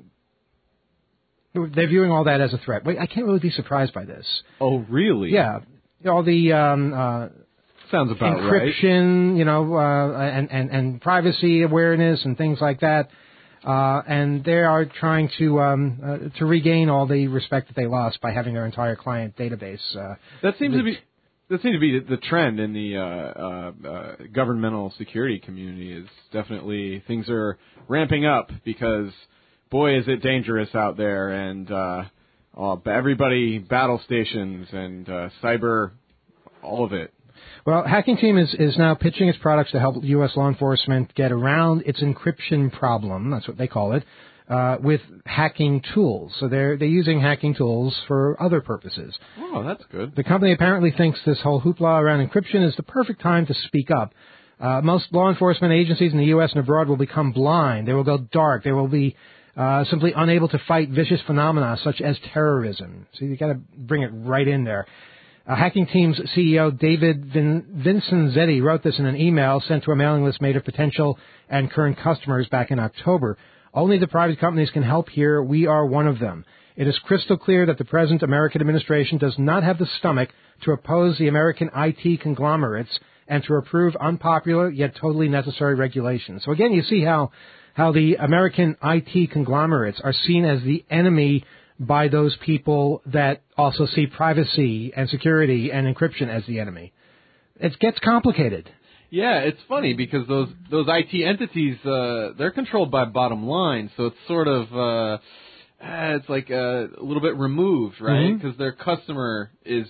they're viewing all that as a threat. Wait, I can't really be surprised by this. Oh, really? Yeah, all the um, uh, sounds about encryption, right. you know, uh, and, and and privacy awareness and things like that. Uh, and they are trying to um, uh, to regain all the respect that they lost by having their entire client database. Uh, that seems leaked. to be that seems to be the trend in the uh, uh, uh, governmental security community. Is definitely things are ramping up because, boy, is it dangerous out there, and uh, uh, everybody battle stations and uh, cyber, all of it. Well, Hacking Team is, is now pitching its products to help U S law enforcement get around its encryption problem, that's what they call it, uh, with hacking tools. So they're they're using hacking tools for other purposes. Oh, that's good. The company apparently thinks this whole hoopla around encryption is the perfect time to speak up. Uh, most law enforcement agencies in the U S and abroad will become blind. They will go dark. They will be uh, simply unable to fight vicious phenomena such as terrorism. So you got to bring it right in there. Uh, Hacking Team's C E O, David Vin- Vincenzetti, wrote this in an email sent to a mailing list made of potential and current customers back in October. Only the private companies can help here. We are one of them. It is crystal clear that the present American administration does not have the stomach to oppose the American I T conglomerates and to approve unpopular yet totally necessary regulations. So again, you see how, how the American I T conglomerates are seen as the enemy by those people that also see privacy and security and encryption as the enemy. It gets complicated. Yeah, it's funny because those those I T entities, uh, they're controlled by bottom line, so it's sort of, uh, it's like a, a little bit removed, right? Because mm-hmm. their customer is,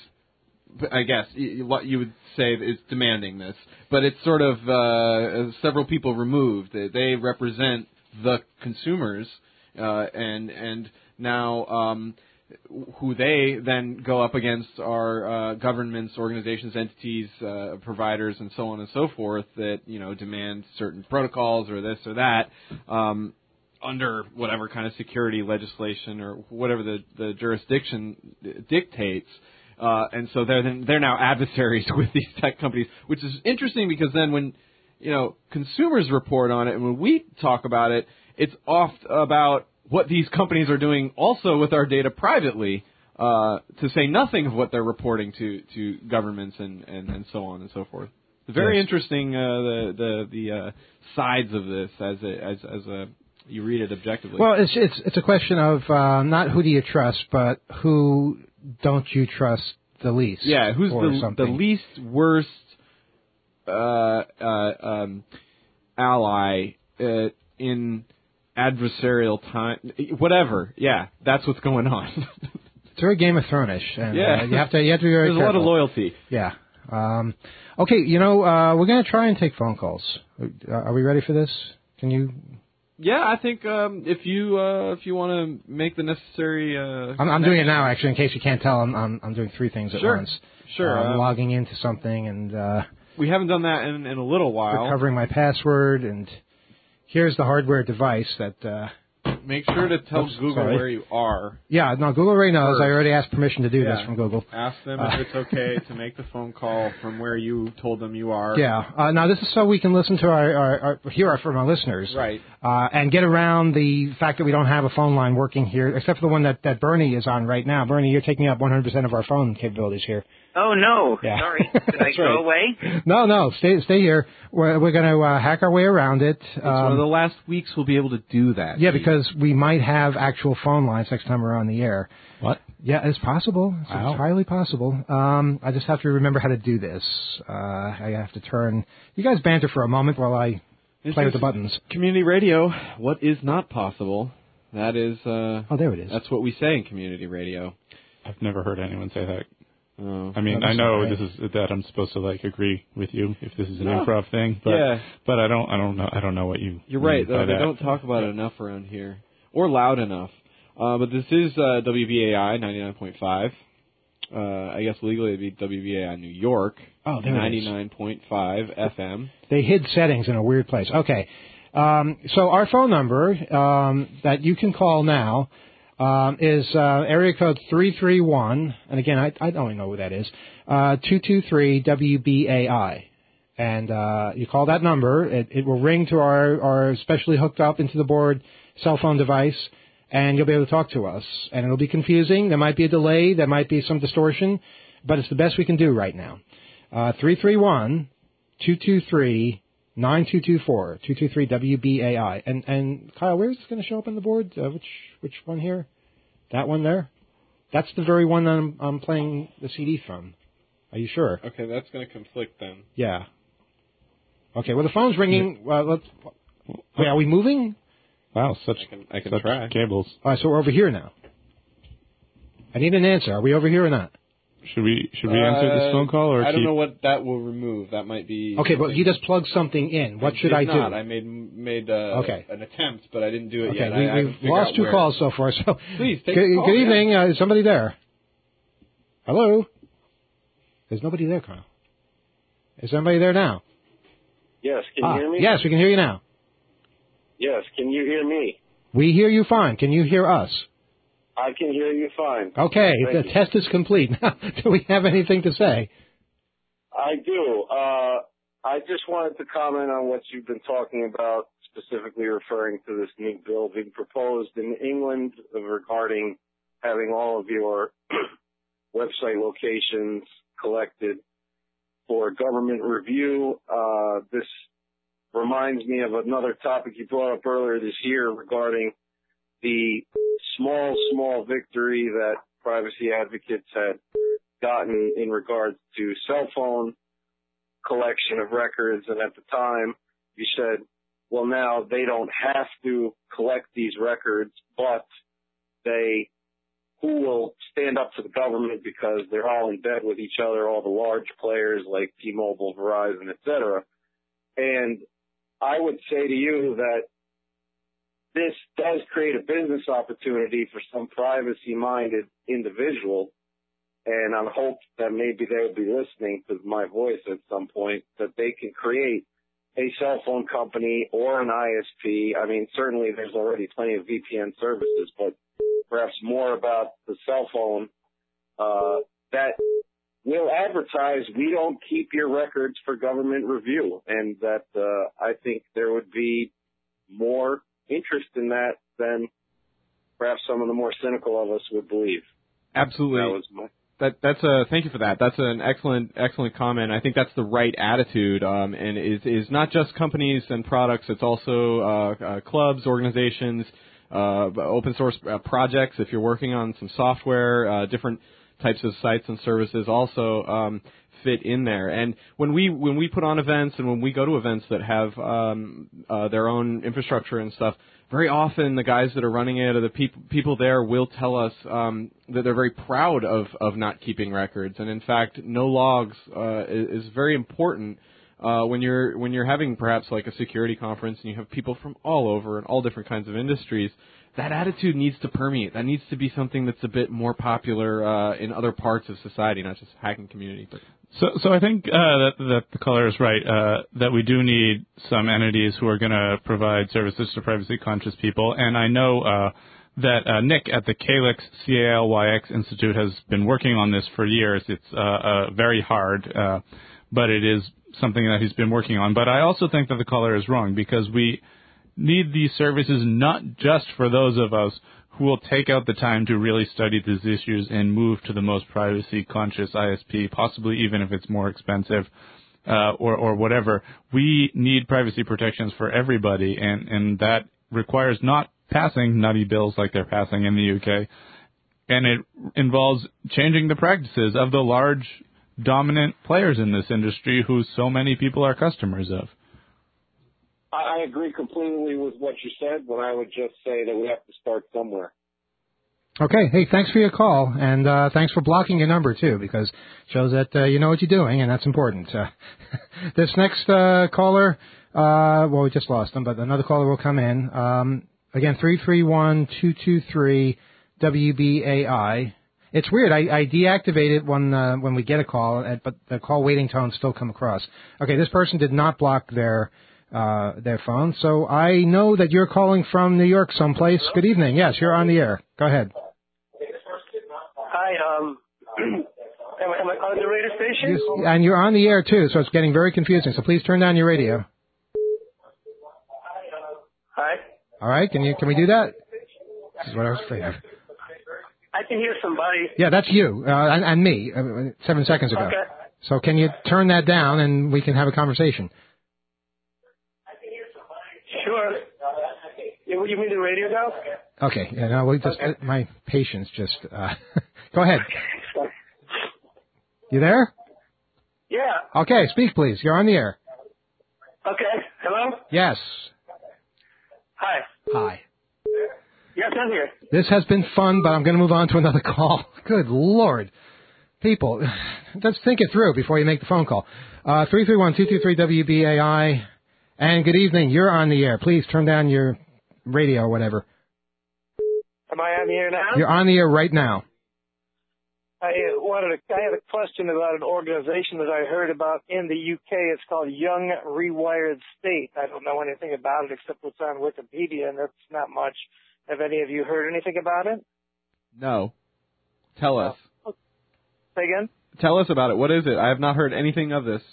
I guess, what you would say is demanding this, but it's sort of uh, several people removed. They, they represent the consumers, uh, and and now um, who they then go up against are uh, governments, organizations, entities, uh, providers, and so on and so forth that, you know, demand certain protocols or this or that um, under whatever kind of security legislation or whatever the, the jurisdiction dictates. Uh, and so they're then, they're now adversaries with these tech companies, which is interesting because then when, you know, consumers report on it and when we talk about it, it's oft about what these companies are doing also with our data privately, uh, to say nothing of what they're reporting to, to governments and, and, and so on and so forth. Very Yes. interesting. Uh, the the the uh, sides of this as a, as as a you read it objectively. Well, it's it's it's a question of uh, not who do you trust, but who don't you trust the least? Yeah, who's or the something. the least worst uh, uh, um, ally uh, in adversarial time? Whatever. Yeah, that's what's going on. It's very Game of Thrones-ish, and yeah, uh, you have to you have to be very There's careful. a lot of loyalty. Yeah. Um, okay, you know, uh, we're going to try and take phone calls. Uh, are we ready for this? Can you? Yeah, I think um, if you uh, if you want to make the necessary, uh, I'm, I'm doing it now, actually. In case you can't tell, I'm I'm, I'm doing three things at Sure. once. Sure. Uh, I'm uh, logging into something and uh, we haven't done that in, in a little while. recovering my password, and here's the hardware device that. Uh, Make sure to tell Oops, Google sorry. where you are. Yeah, no, Google already knows. First. I already asked permission to do Yeah. this from Google. Ask them Uh, if it's okay to make the phone call from where you told them you are. Yeah. Uh, now, this is so we can listen to our, our, our hear our, from our listeners. Right. Uh, and get around the fact that we don't have a phone line working here, except for the one that, that Bernie is on right now. Bernie, you're taking up one hundred percent of our phone capabilities here. Oh, no. Yeah. Sorry. Did I That's go right. away? No, no, stay stay here. We're, we're going to uh, hack our way around it. It's one of the last weeks we'll be able to do that. Yeah, Steve. because we might have actual phone lines next time we're on the air. What? Yeah, it's possible. It's Wow. entirely possible. Um, I just have to remember how to do this. Uh, I have to turn. You guys banter for a moment while I This play with is the buttons. Community radio. What is not possible? That is. Uh, Oh, there it is. That's what we say in community radio. I've never heard anyone say that. Oh. I mean, No, I that's know all right. this is that I'm supposed to like agree with you if this is an No. improv thing, but Yeah. but I don't I don't know I don't know what you. You're mean right, by though. They that. don't talk about it enough around here. Or loud enough. Uh, but this is uh, W B A I ninety-nine point five. Uh, I guess legally it'd be W B A I New York. Oh, there it is. ninety-nine point five F M. They hid settings in a weird place. Okay. Um, so our phone number um, that you can call now um, is uh, area code three three one, and again, I, I don't know who that is, uh, two two three W B A I. And uh, you call that number, it, it will ring to our, our specially hooked up into the board cell phone device, and you'll be able to talk to us. And it'll be confusing. There might be a delay. There might be some distortion, but it's the best we can do right now. Uh, three three one, two two three, nine two two four, two two three W B A I. And, and Kyle, where's it going to show up on the board? Uh, which which one here? That one there? That's the very one that I'm, I'm playing the C D from. Are you sure? Okay, that's going to conflict then. Yeah. Okay, well, the phone's ringing. Uh, let's, wait, are we moving? Wow, such I can, I can such try. cables. All right, so we're over here now. I need an answer. Are we over here or not? Should we should we answer this Uh, phone call or I don't keep? know what that will remove. That might be. Okay, but something- you just plugged something in. What I should did I do? not. I made made uh, Okay. an attempt, but I didn't do it Okay, yet. we, I, I we've haven't figured lost out two where. calls so far. So Please, take good, the call, good yeah. evening. Uh, is somebody there? Hello. There's nobody there, Kyle. Is somebody there now? Yes, can Ah, you hear me? yes, we can hear you now. Yes, can you hear me? We hear you fine. Can you hear us? I can hear you fine. Okay, Thank the you. test is complete. Do we have anything to say? I do. Uh, I just wanted to comment on what you've been talking about, specifically referring to this new bill being proposed in England regarding having all of your website locations collected for government review. Uh, this reminds me of another topic you brought up earlier this year regarding the small, small victory that privacy advocates had gotten in regards to cell phone collection of records. And at the time, you said, well, now they don't have to collect these records, but they who will stand up to the government because they're all in bed with each other, all the large players like T-Mobile, Verizon, et cetera. And I would say to you that this does create a business opportunity for some privacy-minded individual, and I hope that maybe they'll be listening to my voice at some point, that they can create a cell phone company or an I S P. I mean, certainly there's already plenty of V P N services, but perhaps more about the cell phone uh, that will advertise, we don't keep your records for government review, and that uh, I think there would be more interest in that than perhaps some of the more cynical of us would believe. Absolutely. That was my that that's a thank you for that. That's an excellent excellent comment. I think that's the right attitude, um, and is is not just companies and products. It's also uh, uh, clubs, organizations, uh, open source uh, projects. If you're working on some software, uh, different types of sites and services also um, fit in there. And when we when we put on events and when we go to events that have um, uh, their own infrastructure and stuff, very often the guys that are running it or the peop- people there will tell us um, that they're very proud of, of not keeping records. And in fact, no logs uh, is, is very important uh, when you're when you're having perhaps like a security conference and you have people from all over and all different kinds of industries. That attitude needs to permeate. That needs to be something that's a bit more popular uh, in other parts of society, not just hacking community. But So, so I think uh, that, that the caller is right, uh, that we do need some entities who are going to provide services to privacy-conscious people. And I know uh, that uh, Nick at the Calyx C A L Y X Institute has been working on this for years. It's uh, uh, very hard, uh, but it is something that he's been working on. But I also think that the caller is wrong, because we need these services not just for those of us who will take out the time to really study these issues and move to the most privacy-conscious I S P, possibly even if it's more expensive uh, or, or whatever. We need privacy protections for everybody, and, and that requires not passing nutty bills like they're passing in the U K, and it involves changing the practices of the large, dominant players in this industry who so many people are customers of. I agree completely with what you said, but I would just say that we have to start somewhere. Okay. Hey, thanks for your call, and uh, thanks for blocking your number, too, because it shows that uh, you know what you're doing, and that's important. Uh, this next uh, caller, uh, well, we just lost him, but another caller will come in. Um, again, three three one, two two three, W B A I. It's weird. I, I deactivate it when, uh, when we get a call, but the call waiting tones still come across. Okay, this person did not block their... Uh, their phone. So I know that you're calling from New York someplace. Good evening. Yes, you're on the air. Go ahead. Hi, um, am, I, am I on the radio station? Yes, and you're on the air too, so it's getting very confusing. So please turn down your radio. Hi. All right, can you can we do that? This is what I was afraid of. I can hear somebody. Yeah, that's you uh, and, and me uh, seven seconds ago. Okay. So can you turn that down and we can have a conversation? Sure. You, you mean the radio now? Okay. Yeah, no, we just, okay. My patience just, uh, go ahead. You there? Yeah. Okay, speak please. You're on the air. Okay. Hello? Yes. Hi. Hi. Yes, I'm here. This has been fun, but I'm going to move on to another call. Good Lord. People, let's think it through before you make the phone call. Uh, three three one, two two three, W B A I. And good evening. You're on the air. Please turn down your radio or whatever. Am I on the air now? You're on the air right now. I wanted to, I had a question about an organization that I heard about in the U K. It's called Young Rewired State. I don't know anything about it except what's on Wikipedia, and that's not much. Have any of you heard anything about it? No. Tell us. Oh. Say again? Tell us about it. What is it? I have not heard anything of this.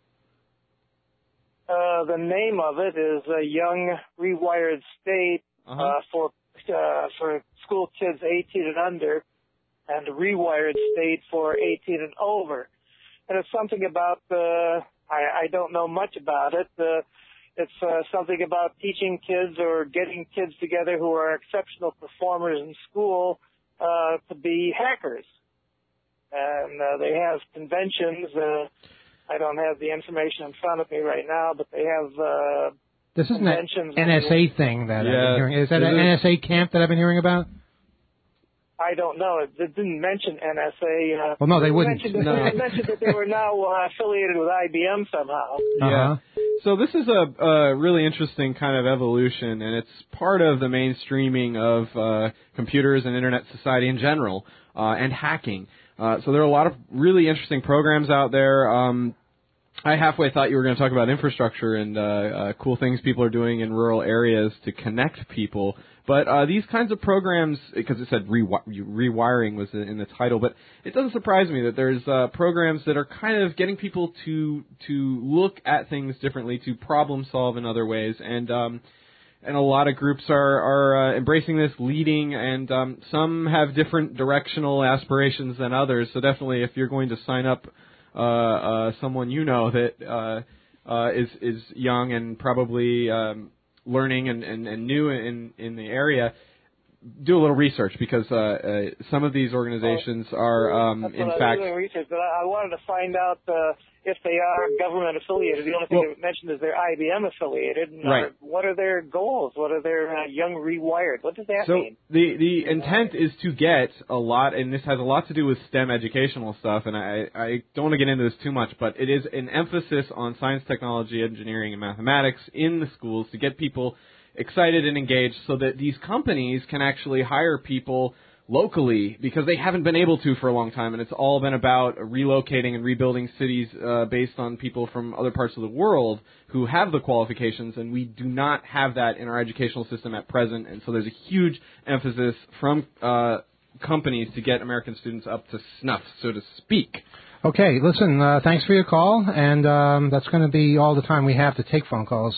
Uh, the name of it is uh, Young Rewired State uh-huh. uh, for uh, for school kids eighteen and under, and Rewired State for eighteen and over. And it's something about, uh, I, I don't know much about it. Uh, it's uh, something about teaching kids or getting kids together who are exceptional performers in school uh, to be hackers. And uh, they have conventions. Uh, I don't have the information in front of me right now, but they have uh, this is conventions. This is an N S A thing that yeah. I've been hearing. Is that is an it? N S A camp that I've been hearing about? I don't know. It, it didn't mention N S A. Uh, well, no, they wouldn't. Mentioned no. It mentioned that they were now uh, affiliated with I B M somehow. Yeah. Uh-huh. So this is a, a really interesting kind of evolution, and it's part of the mainstreaming of uh, computers and Internet society in general, uh, and hacking. Uh, so there are a lot of really interesting programs out there. Um, I halfway thought you were going to talk about infrastructure and uh, uh, cool things people are doing in rural areas to connect people. But uh, these kinds of programs, because it said rewi- rewiring was in the title, but it doesn't surprise me that there's uh, programs that are kind of getting people to to look at things differently, to problem solve in other ways. And um, and a lot of groups are are uh, embracing this, leading, and um, some have different directional aspirations than others. So definitely, if you're going to sign up uh, uh, someone you know that uh, uh, is is young and probably um, learning and, and, and new in in the area, do a little research, because uh, uh, some of these organizations are, um, That's in what fact... I was doing research, but I I wanted to find out uh, if they are government affiliated. The only thing Well, they mentioned is they're I B M affiliated. And right. Are, what are their goals? What are their uh, Young Rewired? What does that so mean? the the intent is to get a lot, and this has a lot to do with STEM educational stuff, and I, I don't want to get into this too much, but it is an emphasis on science, technology, engineering, and mathematics in the schools to get people excited and engaged, so that these companies can actually hire people locally, because they haven't been able to for a long time, and it's all been about relocating and rebuilding cities uh, based on people from other parts of the world who have the qualifications, and we do not have that in our educational system at present, and so there's a huge emphasis from uh, companies to get American students up to snuff, so to speak. Okay, listen, uh, thanks for your call, and um, that's going to be all the time we have to take phone calls.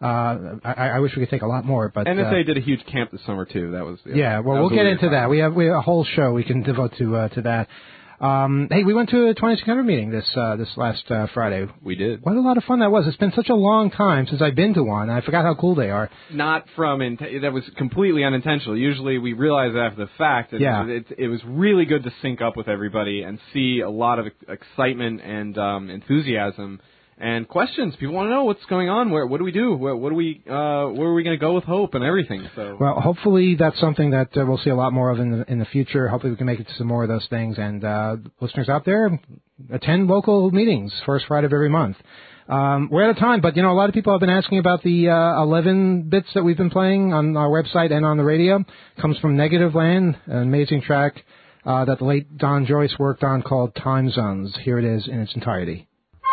Uh, I, I wish we could take a lot more, but N S A uh, did a huge camp this summer too. That was the yeah. Well, that we'll was get we into that. We have we have a whole show we can devote to uh, to that. Um, hey, we went to a twenty-six hundred meeting this uh, this last uh, Friday. We did. What a lot of fun that was. It's been such a long time since I've been to one. I forgot how cool they are. Not from in- that was completely unintentional. Usually we realize after the fact. And Yeah. It, it was really good to sync up with everybody and see a lot of excitement and um, enthusiasm. And questions. People want to know what's going on. Where? What do we do? Where, what do we? Uh, where are we going to go with hope and everything? So. Well, hopefully that's something that uh, we'll see a lot more of in the, in the future. Hopefully we can make it to some more of those things. And uh, listeners out there, attend local meetings first Friday of every month. Um, we're out of time, but you know a lot of people have been asking about the uh, eleven bits that we've been playing on our website and on the radio. It comes from Negative Land, an amazing track uh, that the late Don Joyce worked on called Time Zones. Here it is in its entirety.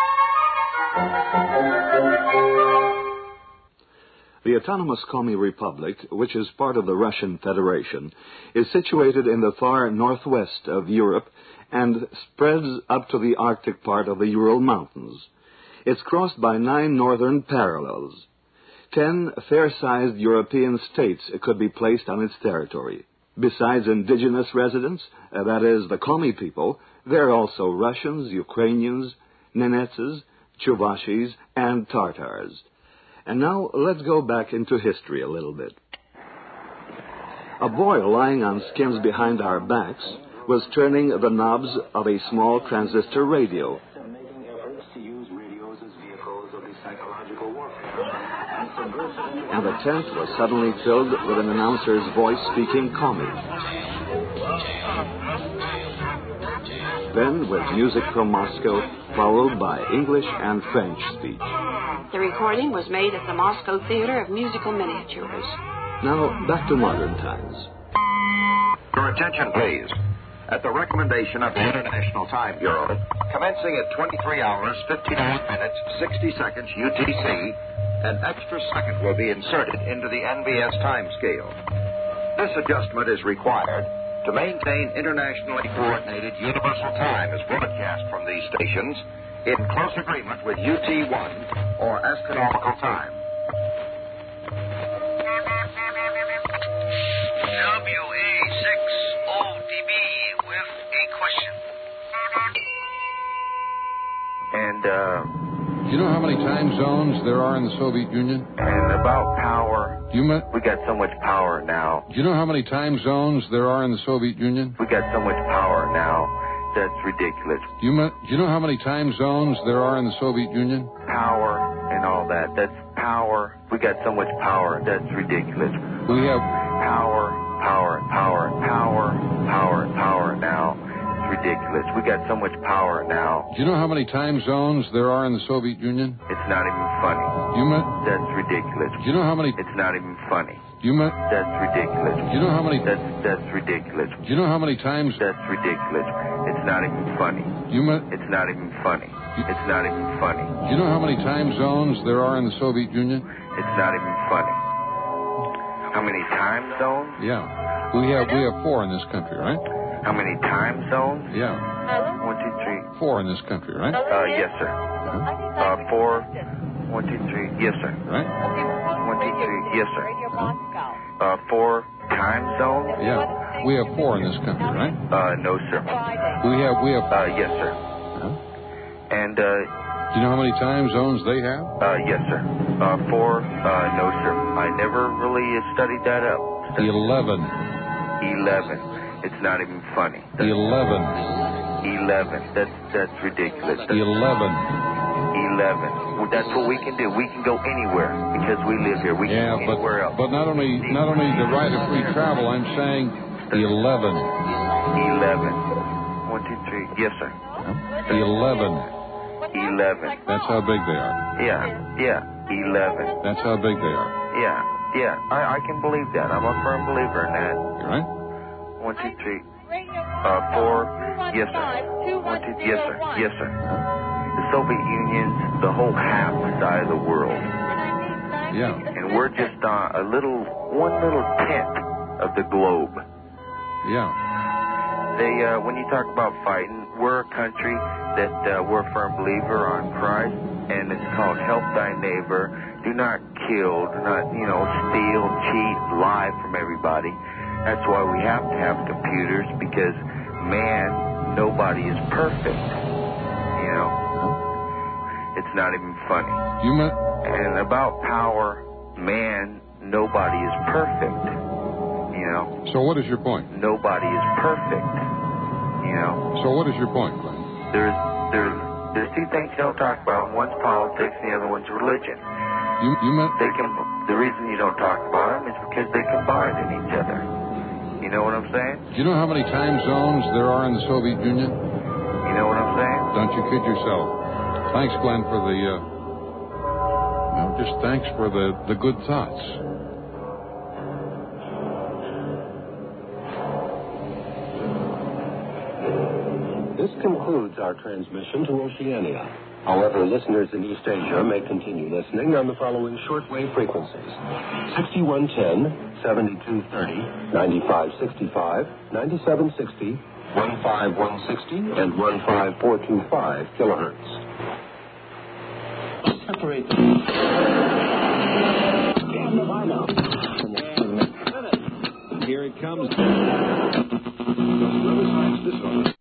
The autonomous Komi Republic, which is part of the Russian Federation, is situated in the far northwest of Europe and spreads up to the Arctic part of the Ural Mountains. It's crossed by nine northern parallels. Ten fair-sized European states could be placed on its territory. Besides indigenous residents, uh, that is, the Komi people, there are also Russians, Ukrainians, Nenetses, Chuvashis, and Tartars. And now let's go back into history a little bit. A boy lying on skins behind our backs was turning the knobs of a small transistor radio. And the tent was suddenly filled with an announcer's voice speaking Komi. Then with music from Moscow, followed by English and French speech. The recording was made at the Moscow Theater of Musical Miniatures. Now, back to modern times. Your attention, please. At the recommendation of the International Time Bureau, commencing at twenty-three hours, fifty-nine minutes, sixty seconds U T C, an extra second will be inserted into the N B S time scale. This adjustment is required to maintain internationally coordinated universal time as broadcast from these stations in close agreement with U T one or astronomical time. W A six O D B with a question. And, uh... Do you know how many time zones there are in the Soviet Union? And about power. Do you mean... We got so much power now. Do you know how many time zones there are in the Soviet Union? We got so much power now. That's ridiculous. Do you, mean... Do you know how many time zones there are in the Soviet Union? Power and all that. That's power. We got so much power. That's ridiculous. We have... Power, power, power, power, power, power now. It's ridiculous. We got so much power now. Do you know how many time zones there are in the Soviet Union? It's not even funny. Do you mean... That's ridiculous. Do you know how many... It's not even funny. Do you mean... That's ridiculous. Do you know how many... That's, that's ridiculous. Do you know how many times... That's ridiculous. It's not even funny. Do you mean... It's not even funny. It's not even funny. Do you know how many time zones there are in the Soviet Union? It's not even funny. How many time zones? Yeah. We have we have four in this country, right? How many time zones? Yeah. One, two, three. Four in this country, right? Uh, yes, sir. Uh-huh. Uh, four. One, two, three. Yes, sir. Right? One, two, three. Yes, sir. Uh, four time zones? Yeah. We have four in this country, right? Uh, no, sir. We have, we have... Uh, yes, sir. Huh? And, uh... Do you know how many time zones they have? Uh, yes, sir. Uh, four? Uh, no, sir. I never really studied that up. Eleven. Eleven. It's not even funny. Eleven. Eleven. That's, that's ridiculous. Eleven. Eleven. Well, that's what we can do. We can go anywhere because we live here. We yeah, can go anywhere but, else. But not only not only the right of free travel, I'm saying eleven. Eleven. One, two, three. Yes, sir. Huh? Eleven. Eleven. That's how big they are. Yeah, yeah. Eleven. That's how big they are. Yeah, yeah. I, I can believe that. I'm a firm believer in that. You right? One, two, three. Uh, four. Yes, sir. One, two, yes, sir. Yes, sir. The Soviet Union's the whole half side of the world. Yeah. And we're just uh, a little, one little tenth of the globe. Yeah. They, uh, when you talk about fighting, we're a country that uh, we're a firm believer on Christ, and it's called help thy neighbor. Do not kill, do not, you know, steal, cheat, lie from everybody. That's why we have to have computers, because, man, nobody is perfect. You know? It's not even funny. You meant... And about power, man, nobody is perfect. You know? So what is your point? Nobody is perfect. You know? So what is your point, Glenn? There's, there's, there's two things you don't talk about. One's politics, and the other one's religion. You, you meant... They can, the reason you don't talk about them is because they combine in each other. You know what I'm saying? Do you know how many time zones there are in the Soviet Union? You know what I'm saying? Don't you kid yourself. Thanks, Glenn, for the, uh, no, just thanks for the, the good thoughts. This concludes our transmission to Oceania. However, listeners in East Asia may continue listening on the following shortwave frequencies: sixty-one ten, seventy-two thirty, ninety-five sixty-five, ninety-seven sixty, fifteen sixty, and fifteen four twenty-five kilohertz. Separate them. Here it comes. Riverside's disorder.